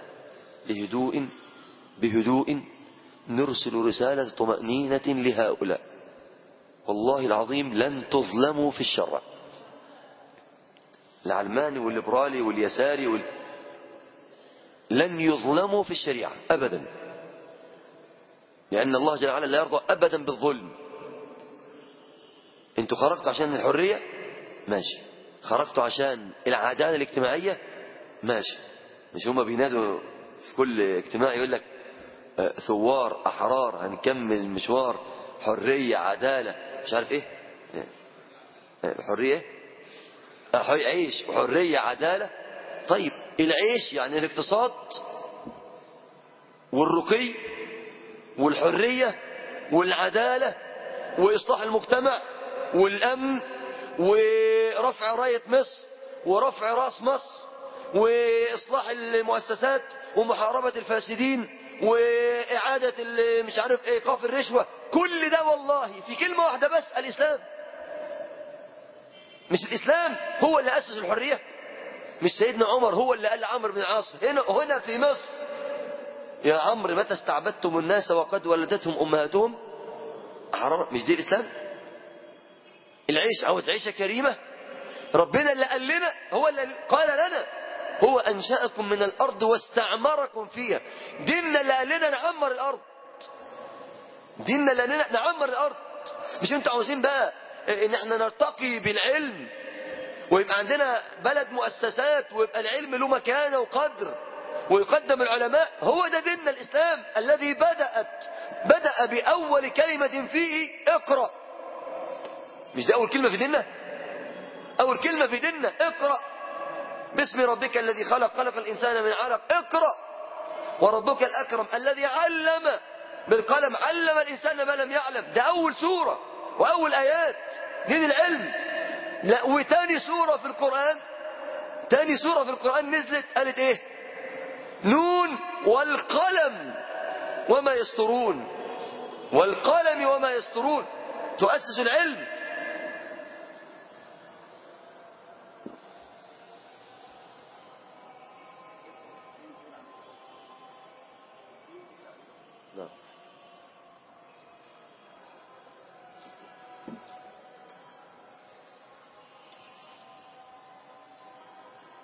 بهدوء نرسل رسالة طمأنينة لهؤلاء. والله العظيم لن تظلموا في الشرع، العلماني والليبرالي واليساري لن يظلموا في الشريعة أبدا، لأن الله جل وعلا لا يرضى أبدا بالظلم. انتوا خرجتوا عشان الحرية، ماشي. خرجتوا عشان العدالة الاجتماعية، ماشي. مش هما بينادوا في كل اجتماع يقول لك ثوار أحرار، هنكمل المشوار، حرية عدالة مش عارف ايه، حرية عيش وحرية عدالة. طيب العيش يعني الاقتصاد والرقي والحرية والعدالة وإصلاح المجتمع والأمن ورفع راية مصر ورفع رأس مصر وإصلاح المؤسسات ومحاربة الفاسدين وإعادة مش عارف إيقاف الرشوة. كل ده والله في كلمة واحدة بس: الإسلام. مش الإسلام هو اللي أسس الحرية؟ مش سيدنا عمر هو اللي قال لعمرو بن العاص هنا في مصر: يا عمرو متى استعبدتم الناس وقد ولدتهم أمهاتهم أحرارا؟ مش دي الإسلام؟ العيش عاوز عيشة كريمة، ربنا اللي قال لنا، هو اللي قال لنا: هو أنشأكم من الأرض واستعمركم فيها. ديننا اللي قال لنا نعمر الأرض، ديننا اللي قال لنا نعمر الأرض. مش انتوا عاوزين بقى ان احنا نرتقي بالعلم ويبقى عندنا بلد مؤسسات ويبقى العلم له مكانة وقدر ويقدم العلماء؟ هو ده ديننا الإسلام الذي بدأ بأول كلمة فيه: اقرأ. مش ده أول كلمة في ديننا؟ أول كلمة في ديننا اقرأ باسم ربك الذي خلق الإنسان من علق. اقرأ وربك الأكرم الذي علم بالقلم، علم الإنسان ما لم يعلم. ده أول سورة وأول آيات دين العلم. لا، وتاني سورة في القرآن، تاني سورة في القرآن نزلت قالت ايه؟ نون والقلم وما يسطرون، والقلم وما يسطرون. تؤسس العلم.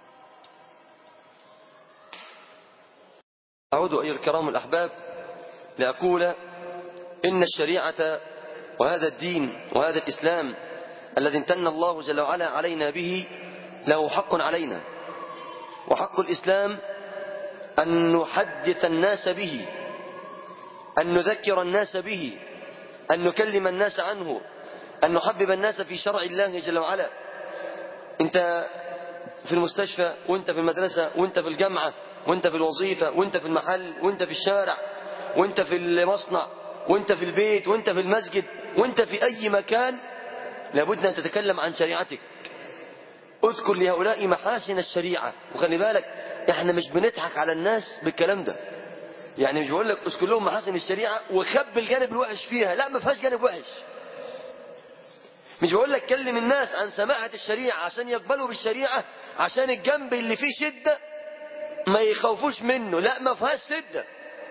أعود أيها الكرام الأحباب لأقول إن الشريعة وهذا الدين وهذا الإسلام الذي امتن الله جل وعلا علينا به له حق علينا، وحق الإسلام أن نحدث الناس به، أن نذكر الناس به، أن نكلم الناس عنه، أن نحبب الناس في شرع الله جل وعلا. أنت في المستشفى، وأنت في المدرسة، وأنت في الجامعة، وأنت في الوظيفة، وأنت في المحل، وأنت في الشارع، وأنت في المصنع، وأنت في البيت، وأنت في المسجد، وأنت في أي مكان، لابد أن تتكلم عن شريعتك. اذكر لهؤلاء محاسن الشريعة. وخلي بالك احنا مش بنضحك على الناس بالكلام ده، يعني مش بقول لك اذكر لهم محاسن الشريعة وخب الجانب الوحش فيها، لا، ما فيهاش جانب وحش. مش بقول لك كلم الناس عن سماحة الشريعة عشان يقبلوا بالشريعة، عشان الجنب اللي فيه شدة ما يخوفوش منه، لا، ما فيهاش شدة.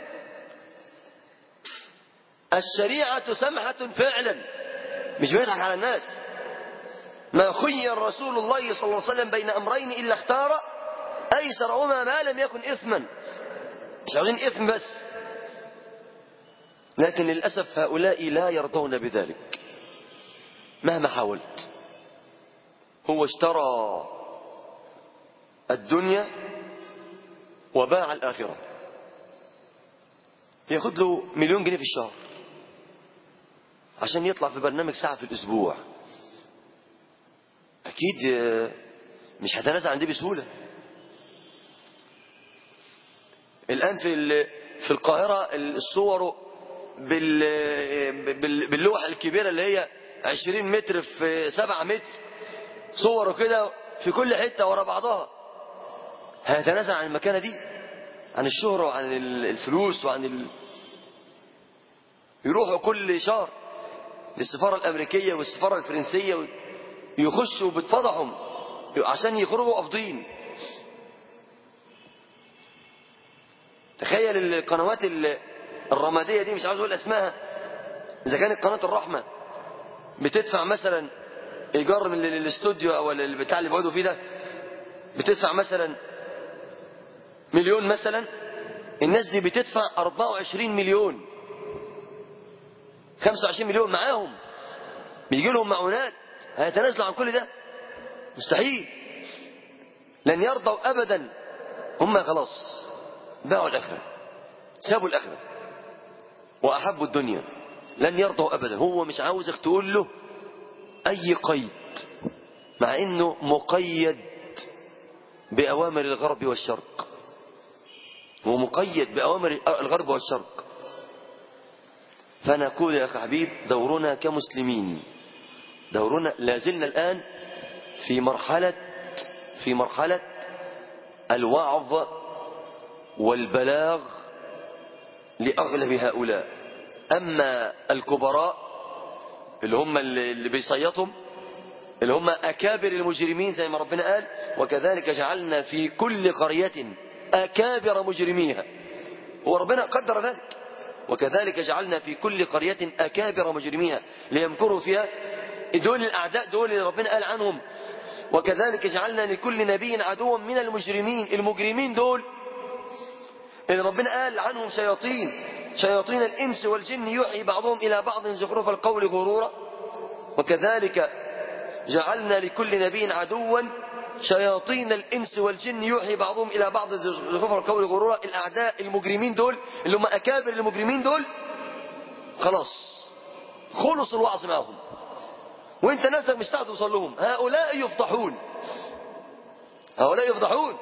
الشريعة سمحة فعلا، مش بنضحك على الناس. ما خير رسول الله صلى الله عليه وسلم بين أمرين إلا اختار أيسرهما ما لم يكن إثما. مش عاوزين إثم بس، لكن للأسف هؤلاء لا يرضون بذلك مهما حاولت. هو اشترى الدنيا وباع الآخرة، ياخد له 1,000,000 جنيه في الشهر عشان يطلع في برنامج ساعة في الأسبوع. أكيد مش هتنازل عن دي بسهولة. الآن في القاهرة الصور باللوحة الكبيرة اللي هي 20 متر في 7 متر، صوره كده في كل حتة ورا بعضها. هيتنازل عن المكانة دي، عن الشهرة وعن الفلوس يروحوا كل شهر للسفارة الأمريكية والسفارة الفرنسية، يخشوا بتفضحهم عشان يخرجوا قابضين. تخيل القنوات الرمادية دي، مش عاوز اقول اسمها، اذا كانت قناة الرحمة بتدفع مثلا ايجار من الاستوديو او البتاع اللي بيقعدوا فيه ده، بتدفع مثلا 1,000,000 مثلا، الناس دي بتدفع 24 مليون، 25 مليون معاهم، بيجي لهم معونات. هيتنازلوا عن كل ده؟ مستحيل، لن يرضوا ابدا. هم خلاص باعوا الاخره، سابوا الاخره واحبوا الدنيا، لن يرضوا ابدا. هو مش عاوزك تقول له اي قيد، مع انه مقيد باوامر الغرب والشرق، هو مقيد باوامر الغرب والشرق. فنقول يا اخي حبيب، دورنا كمسلمين، دورنا لازلنا الان في مرحلة الوعظ والبلاغ لأغلب هؤلاء. أما الكبراء اللي هم اللي بيصيطهم، اللي هم أكابر المجرمين، زي ما ربنا قال: وكذلك جعلنا في كل قرية أكابر مجرميها. وربنا قدر ذلك، وكذلك جعلنا في كل قرية أكابر مجرميها ليمكروا فيها. دول الأعداء، دول اللي ربنا قال عنهم: وكذلك جعلنا لكل نبي عدوا من المجرمين. المجرمين دول اللي ربنا قال عنهم شياطين الإنس والجن يوحي بعضهم إلى بعض زخرف القول غرورا. وكذلك جعلنا لكل نبي عدوا شياطين الإنس والجن يوحي بعضهم إلى بعض زخرف القول غرورا. الأعداء المجرمين دول اللي هم أكابر المجرمين دول، خلاص خلص الوعظ معهم، وانت ناسك مش هتعرف توصل لهم. هؤلاء يفضحون، هؤلاء يفضحون.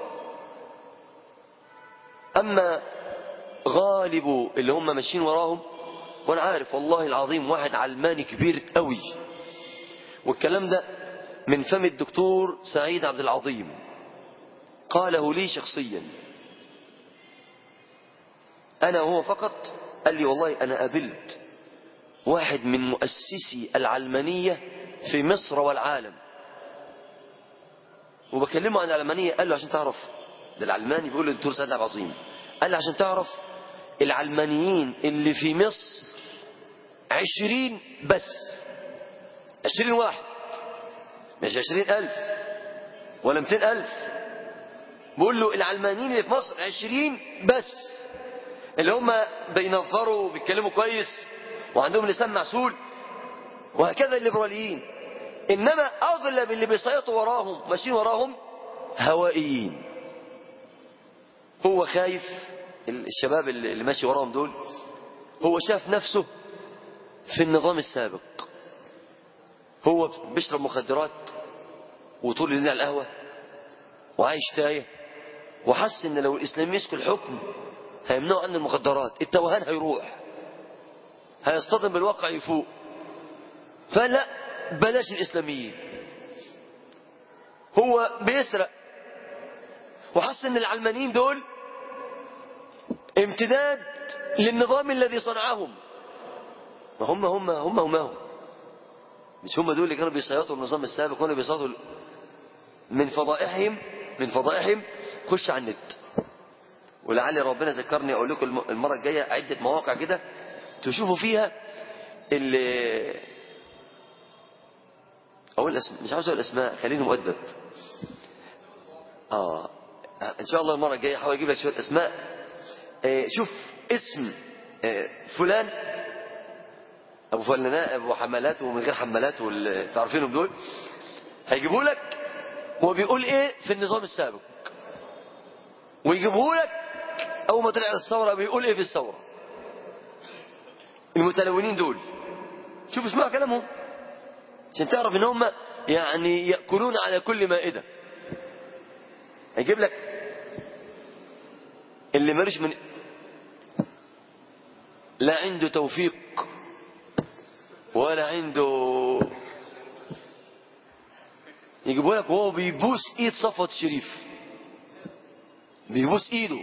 اما غالب اللي هم ماشيين وراهم، وانا عارف والله العظيم واحد علماني كبير قوي، والكلام ده من فم الدكتور سعيد عبد العظيم، قاله لي شخصيا انا وهو فقط. قال لي: والله انا قابلت واحد من مؤسسي العلمانية في مصر والعالم، وبكلمه عن العلمانية. قال له: عشان تعرف، ده العلماني بيقول للدكتور سعيد عبد العظيم، قال له: عشان تعرف العلمانيين اللي في مصر 20 بس، 20 واحد، مش 20,000 ولا 200,000. بقول له العلمانيين اللي في مصر 20 بس، اللي هم بينظروا وبيتكلموا كويس وعندهم لسان معسول، وهكذا الليبراليين. إنما أغلب اللي بيصيطوا وراهم ماشيين وراهم هوائيين. هو خايف، الشباب اللي ماشي وراهم دول هو شاف نفسه في النظام السابق، هو بيشرب مخدرات وطول الليل على القهوة وعايش تايه، وحس ان لو الاسلام مسكوا الحكم هيمنعوا عن المخدرات، التوهان هيروح، هيصطدم بالواقع يفوق، فلا بلاش الاسلاميين. هو بيسرق وحس ان العلمانيين دول امتداد للنظام الذي صنعهم. ما هم مش هم دول اللي كانوا بيسيطروا النظام السابق، كانوا بيسيطروا من فضائحهم. خش على النت، ولعل ربنا ذكرني اقول لكم المره الجايه عده مواقع كده تشوفوا فيها اللي مش عاوز اقول اسماء، خليني مؤدب. ان شاء الله المره الجايه احاول اجيب لك شويه اسماء. شوف اسم فلان ابو فلانات ابو حمالات ومن غير حمالات واللي تعرفينهم دول، هيجيبوا لك هو بيقول ايه في النظام السابق، ويجيبوا لك اول ما طلع الثوره بيقول ايه في الثوره. المتلونين دول شوف اسمع كلامهم عشان تعرف ان هم يعني ياكلون على كل مائده. هيجيب لك اللي مالوش من لا عنده توفيق ولا عنده، يجيبوا لك وهو بيبوس ايد صفوت الشريف، بيبوس ايده،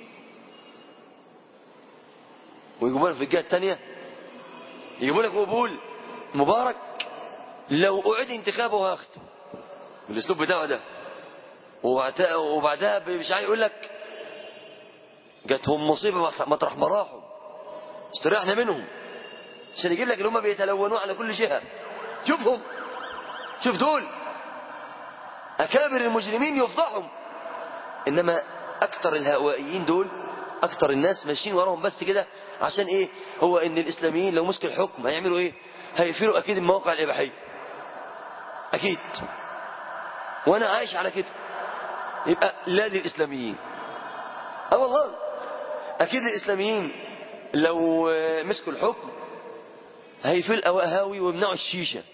ويجيبوا لك في الجهه الثانيه يجيبوا لك وهو بيقول مبارك لو اعيد انتخابه هاخده، بالاسلوب بتاعه ده. وبعدها مش عايز يقول لك جاتهم مصيبه مطرح ما راحوا استريحنا منهم، عشان يجيب لك اللي هم بيتلونوا على كل جهه. شوفهم، شوف دول اكابر المجرمين يفضحهم. انما اكتر الهوائيين دول اكتر الناس ماشيين وراهم بس كده عشان ايه؟ هو ان الاسلاميين لو مسكوا الحكم هيعملوا ايه؟ هيقفلوا اكيد المواقع الاباحيه اكيد، وانا عايش على كده. يبقى لا للاسلاميين. والله اكيد الاسلاميين لو مسكوا الحكم هيقفلوا القهاوي ويمنعوا الشيشه.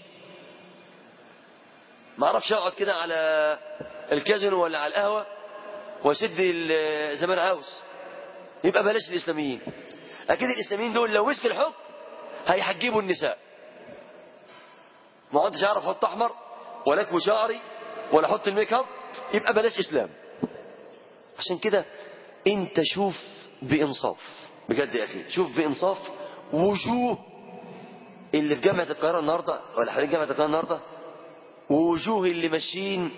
ما اعرفش اقعد كده على الكازينو ولا على القهوه واسد زي ما انا عاوز. يبقى بلاش الاسلاميين. اكيد الاسلاميين دول لو مسكوا الحكم هيحجبوا النساء، ما عدتش اعرف احط احمر ولا اكوي شعري ولا احط الميك اب. يبقى بلاش اسلام. عشان كده انت شوف بانصاف بجد يا اخي، شوف بانصاف وجوه اللي في جامعه القاهره النهارده ولا حوالين جامعه القاهره النهارده، ووجوه اللي ماشيين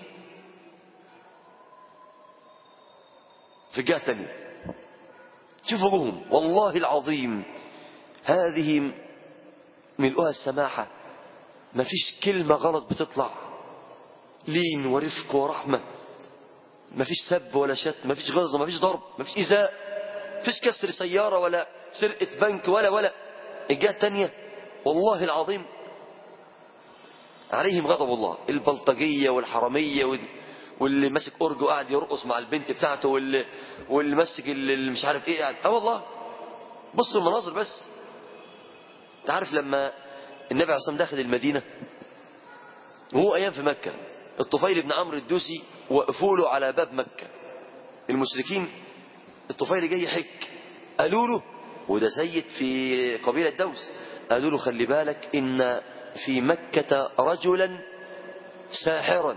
في الجهه الثانيه. شوف وجوههم والله العظيم هذه ملؤها السماحه، ما فيش كلمه غلط بتطلع، لين ورفق ورحمه، ما فيش سب ولا شتم، ما فيش غلظه، ما فيش ضرب، ما فيش ايذاء، ما فيش كسر سياره ولا سرقه بنك ولا الجهه الثانيه والله العظيم عليهم غضب الله. البلطجيه والحراميه واللي ماسك اورج وقاعد يرقص مع البنت بتاعته واللي ماسك اللي مش عارف ايه قاعد. والله بص المناظر بس. انت عارف لما النبي عليه الصلاه والسلام داخل المدينه وهو ايام في مكه، الطفيل بن عمرو الدوسي وقفوا له على باب مكه المشركين، الطفيل جاي يحج، قالوا له وده سيد في قبيله دوس، قالوا له خلي بالك ان في مكه رجلا ساحرا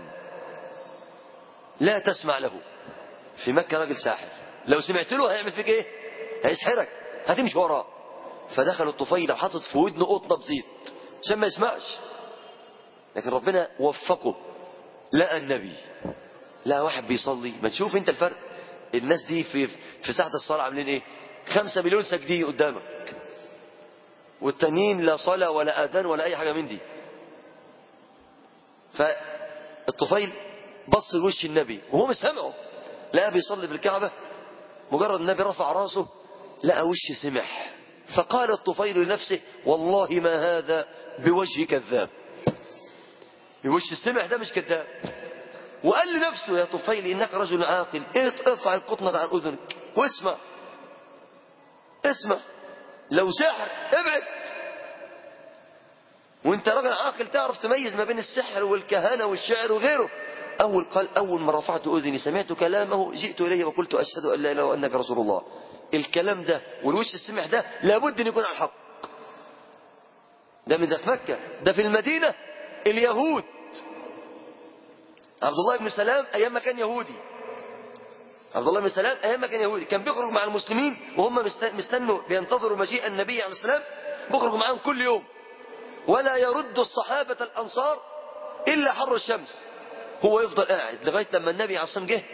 لا تسمع له. في مكه راجل ساحر لو سمعت له هيعمل فيك ايه؟ هيسحرك، هتمشي وراه. فدخل الطفيل وحطت في ودنه قطنه بزيت عشان ما يسمعش، لكن ربنا وفقه لقى النبي، لا واحد بيصلي. ما تشوف انت الفرق، الناس دي في ساعة الصلاة عاملين ايه؟ 5 مليون ساجدين قدامك، والتانيين لا صلاة ولا اذان ولا اي حاجة من دي. فالطفيل بص لوش النبي وهو مش سامعه، لا بيصلي في الكعبة، مجرد النبي رفع راسه لقى وش سمح، فقال الطفيل لنفسه والله ما هذا بوجه كذاب، بوش السمح ده مش كذاب. وقال لنفسه يا طفيل إنك رجل عاقل، ارفع القطنة عن أذنك واسمع، اسمع، لو سحر ابعد، وانت راجل عاقل تعرف تميز ما بين السحر والكهانة والشعر وغيره. أول ما رفعت أذني سمعت كلامه جئت إليه وقلت أشهد أن لا إله إلا الله وأنك رسول الله. الكلام ده والوش السمح ده لابد أن يكون على الحق. ده من ده في مكة، ده في المدينة اليهود. عبد الله بن سلام أيام ما كان يهودي، عبد الله بن سلام أيام ما كان يهودي كان بيخرج مع المسلمين وهم مستنوا بينتظروا مجيء النبي عليه السلام، بيخرجوا معاهم كل يوم، ولا يرد الصحابة الأنصار إلا حر الشمس. هو يفضل قاعد لغاية لما النبي عليه الصلاة والسلام جه.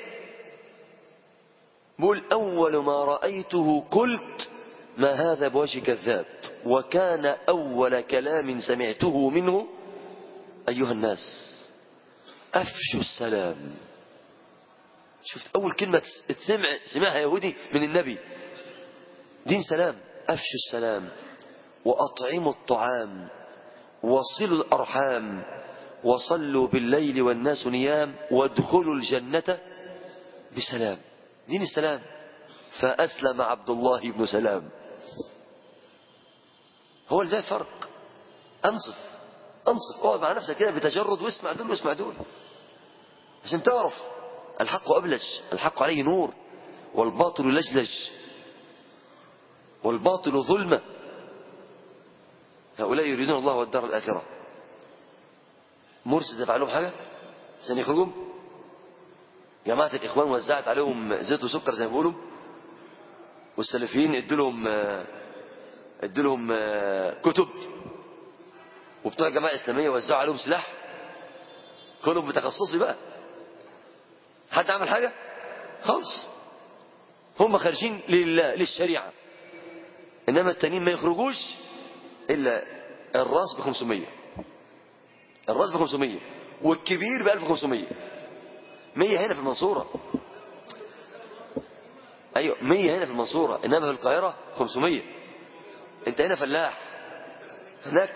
بقول أول ما رأيته قلت ما هذا بوجه كذاب، وكان أول كلام سمعته منه أيها الناس أفشوا السلام. شفت أول كلمة سمعها يهودي من النبي، دين سلام. أفشوا السلام وأطعموا الطعام وصلوا الأرحام وصلوا بالليل والناس نيام وادخلوا الجنة بسلام. دين السلام. فأسلم عبد الله بن سلام. هو اللي ده فرق. أنصف اقعد مع نفسك كده بتجرد واسمع دول واسمع دول عشان تعرف الحق أبلج، الحق عليه نور، والباطل لجلج، والباطل ظلمة. هؤلاء يريدون الله والدار الآخرة. مرسي دفع لهم حاجة عشان يخرجوا؟ جماعة الإخوان وزعت عليهم زيت وسكر زي ما بيقولوا، والسلفيين ادوا لهم كتب، وبتوع الجماعة الإسلامية وزعوا عليهم سلاح. كلهم بتخصصي بقى. حد عمل حاجة؟ خالص. هم خارجين لله للشريعة، إنما التانيين ما يخرجوش إلا الراس ب500، الراس ب500 والكبير ب1500. 100 هنا في المنصورة. أيوة 100 هنا في المنصورة، إنما في القاهرة 500. أنت هنا فلاح، هناك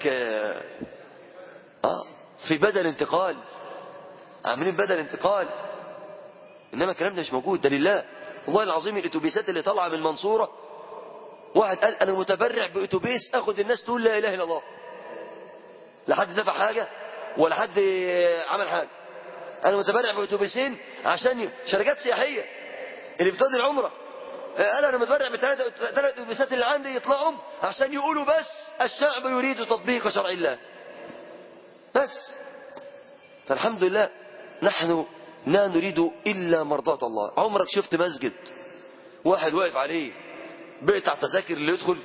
في بدل انتقال، عاملين بدل انتقال، إنما الكلام ده مش موجود. ده لله. والله العظيم الأتوبيسات اللي طالعة من المنصورة، واحد قال أنا متبرع بأتوبيس أخذ الناس تقول لا إله إلا الله. لا حد دفع حاجة ولا حد عمل حاجة. أنا متبرع بأتوبيسين عشان شركات سياحية اللي بتودي العمرة. قال أنا متبرع ب3 أتوبيسات اللي عندي يطلعهم عشان يقولوا بس الشعب يريد تطبيق شرع الله بس. فالحمد لله نحن لا نريد إلا مرضاة الله. عمرك شفت مسجد واحد واقف عليه بقطع تذاكر اللي يدخل،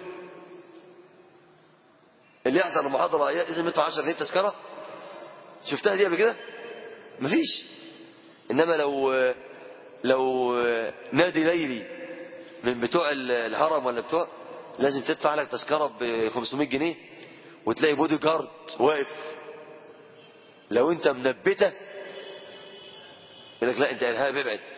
اللي يحضر المحاضرة لازم يدفع 10 جنيه تذكرة؟ شفتها دي قبل كده؟ مفيش. إنما لو نادي ليلي من بتوع الهرم ولا بتوع، لازم تدفع لك تذكرة ب500 جنيه وتلاقي بودي جارد واقف. لو انت منبته يقول لك لا انت ارهاب،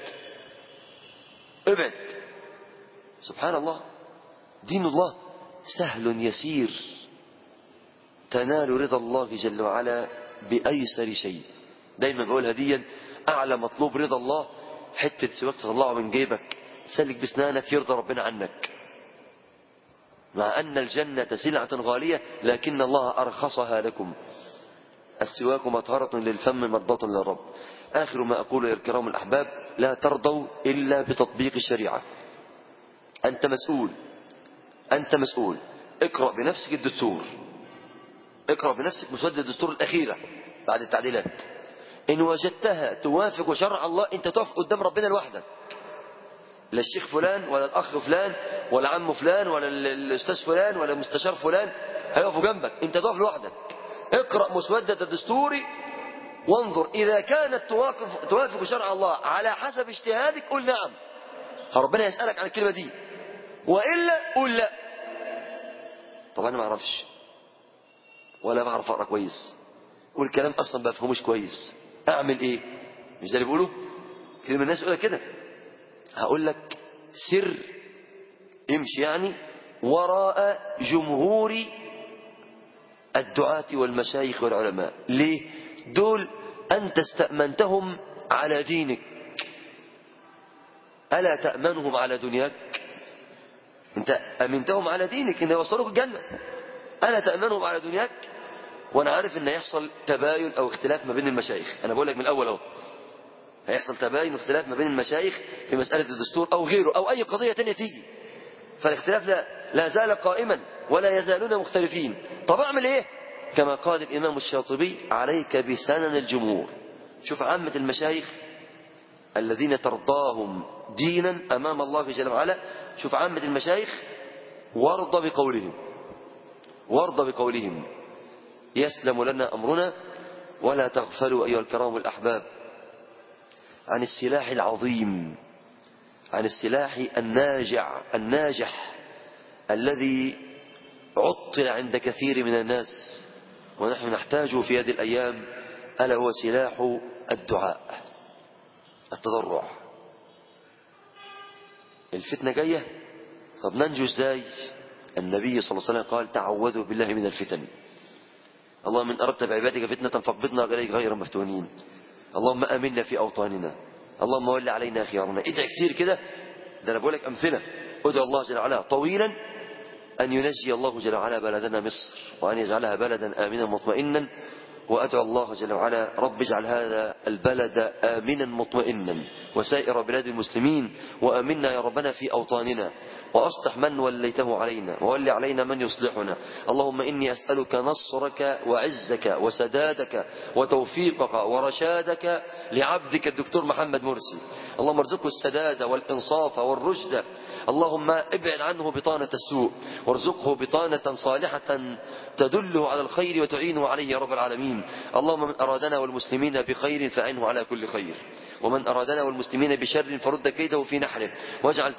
ابعد. سبحان الله. دين الله سهل يسير، تنال رضا الله جل وعلا بأيسر شيء. دايما بقول هديا أعلى مطلوب رضا الله، حتة سواك تطلعه من جيبك سلك بسنانك يرضى ربنا عنك. مع أن الجنة سلعة غالية لكن الله أرخصها لكم. السواك مطهرة للفم مرضاة للرب. آخر ما أقول يا الكرام الأحباب، لا ترضوا إلا بتطبيق الشريعة. أنت مسؤول. اقرأ بنفسك الدستور، اقرأ بنفسك مسودة الدستور الأخيرة بعد التعديلات. إن وجدتها توافق شرع الله أنت تقف قدام ربنا لوحدك، لا الشيخ فلان ولا الأخ فلان ولا عم فلان ولا الأستاذ فلان ولا المستشار فلان هيقفوا جنبك، أنت تقف لوحدك. اقرأ مسودة الدستور وانظر إذا كانت توافق شرع الله على حسب اجتهادك قل نعم، ربنا يسألك عن الكلمة دي، وإلا قل لا. طب أنا ما أعرفش ولا بعرف أقرأ كويس والكلام أصلا بفهموش كويس، أعمل إيه؟ مش ده اللي بيقوله؟ كلمة الناس يقولها كده. هقول لك سر امشي يعني وراء جمهور الدعاة والمشايخ والعلماء. ليه؟ دول أنت استأمنتهم على دينك، ألا تأمنهم على دنياك؟ أنت أمنتهم على دينك إن يوصلوك الجنة، ألا تأمنهم على دنياك؟ وأنا عارف إن هيحصل تباين أو اختلاف ما بين المشايخ، أنا بقول لك من الأول أهو هيحصل تباين واختلاف ما بين المشايخ في مسألة الدستور أو غيره أو أي قضية تانية تيجي، فالاختلاف لا زال قائما ولا يزالون مختلفين. طب أعمل إيه؟ كما قال الإمام الشاطبي: عليك بسنن الجمهور. شوف عامة المشايخ الذين ترضاهم دينا أمام الله جل وعلا، شوف عامة المشايخ وارض بقولهم، وارض بقولهم يسلم لنا أمرنا. ولا تغفلوا أيها الكرام الأحباب عن السلاح العظيم، عن السلاح الناجح الذي عطل عند كثير من الناس ونحن نحتاجه في هذه الأيام، ألا هو سلاح الدعاء، التضرع. الفتنة جاية، طب ننجو ازاي؟ النبي صلى الله عليه وسلم قال: تعوذوا بالله من الفتن. اللهم من أردت بعبادك فتنة فاقبضنا إليك غير مفتونين. اللهم آمنا في أوطاننا. اللهم ول علينا خيارنا. ادعي كتير كده، ده أنا بقول لك أمثلة. ادعو الله جل وعلا طويلا أن ينجي الله جل وعلا بلدنا مصر وأن يجعلها بلدا آمنا مطمئنا. وأدعو الله جل وعلا: رب اجعل هذا البلد آمنا مطمئنا وسائر بلاد المسلمين، وآمنا يا ربنا في أوطاننا، وأصلح من وليته علينا وولي علينا من يصلحنا. اللهم إني أسألك نصرك وعزك وسدادك وتوفيقك ورشادك لعبدك الدكتور محمد مرسي. اللهم ارزقه السداد والإنصاف والرشد. اللهم ابعد عنه بطانة السوء وارزقه بطانة صالحة تدله على الخير وتعينه عليه يا رب العالمين. اللهم من أرادنا والمسلمين بخير فأعنه على كل خير، ومن أرادنا والمسلمين بشر فرد كيده في نحره، واجعل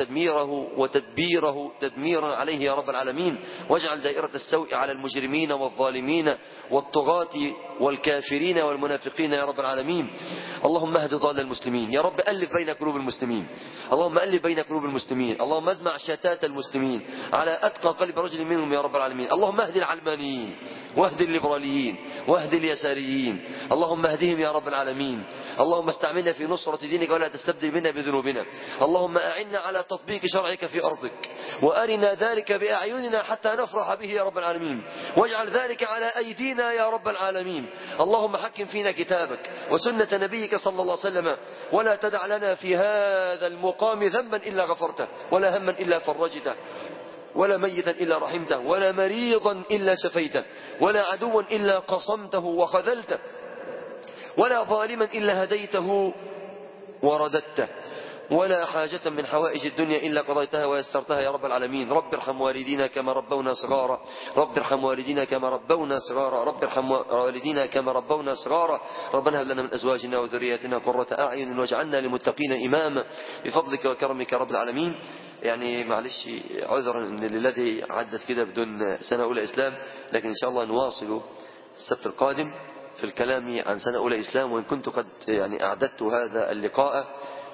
تدميره تدميرا عليه يا رب العالمين. واجعل دائرة السوء على المجرمين والظالمين والطغاة والكافرين والمنافقين يا رب العالمين. اللهم اهد ضال المسلمين يا رب، ألف بين قلوب المسلمين. اللهم ألف بين قلوب المسلمين. اللهم اجمع شتات المسلمين على أتقى قلب رجل منهم يا رب العالمين. اللهم اهد العلمانيين واهد الليبراليين واهد اليساريين، اللهم اهدهم يا رب العالمين. اللهم استعملنا في نصرة دينك ولا تستبدل منا بذنوبنا. اللهم أعنا على تطبيق شرعك في أرضك، وأرنا ذلك بأعيننا حتى نفرح به يا رب العالمين، واجعل ذلك على أيدينا يا رب العالمين. اللهم حكم فينا كتابك وسنة نبيك صلى الله عليه وسلم، ولا تدع لنا في هذا المقام ذنبا إلا غفرته، ولا هما إلا فرجته، ولا ميتا إلا رحمته، ولا مريضا إلا شفيته، ولا عدوا إلا قصمته وخذلته، ولا ظالما إلا هديته ورددته، ولا حاجة من حوائج الدنيا إلا قضيتها ويسرتها يا رب العالمين. رب ارحم والدينا كما ربونا صغارا، رب ارحم والدينا كما ربونا صغارا، رب ارحم والدينا كما ربونا صغارا. ربنا هب لنا من أزواجنا وذرياتنا قرة أعين واجعلنا للمتقين إماما بفضلك وكرمك يا رب العالمين. يعني معلش عذرا ان الذي عدت كده بدون سنة أولى إسلام، لكن إن شاء الله نواصل السبت القادم في الكلام عن سنة أولى إسلام. وإن كنت قد يعني أعددت هذا اللقاء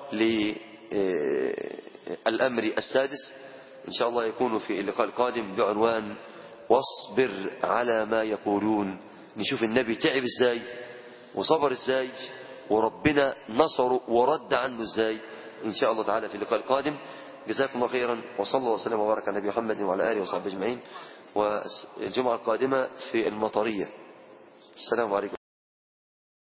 للأمر السادس، إن شاء الله يكون في اللقاء القادم بعنوان واصبر على ما يقولون. نشوف النبي تعب إزاي وصبر إزاي وربنا نصره ورد عنه إزاي، إن شاء الله تعالى في اللقاء القادم. جزاكم الله خيرا، وصلى الله وسلم وبارك على نبي محمد وعلى آله وصحبه أجمعين. والجمعة القادمة في المطرية. السلام عليكم.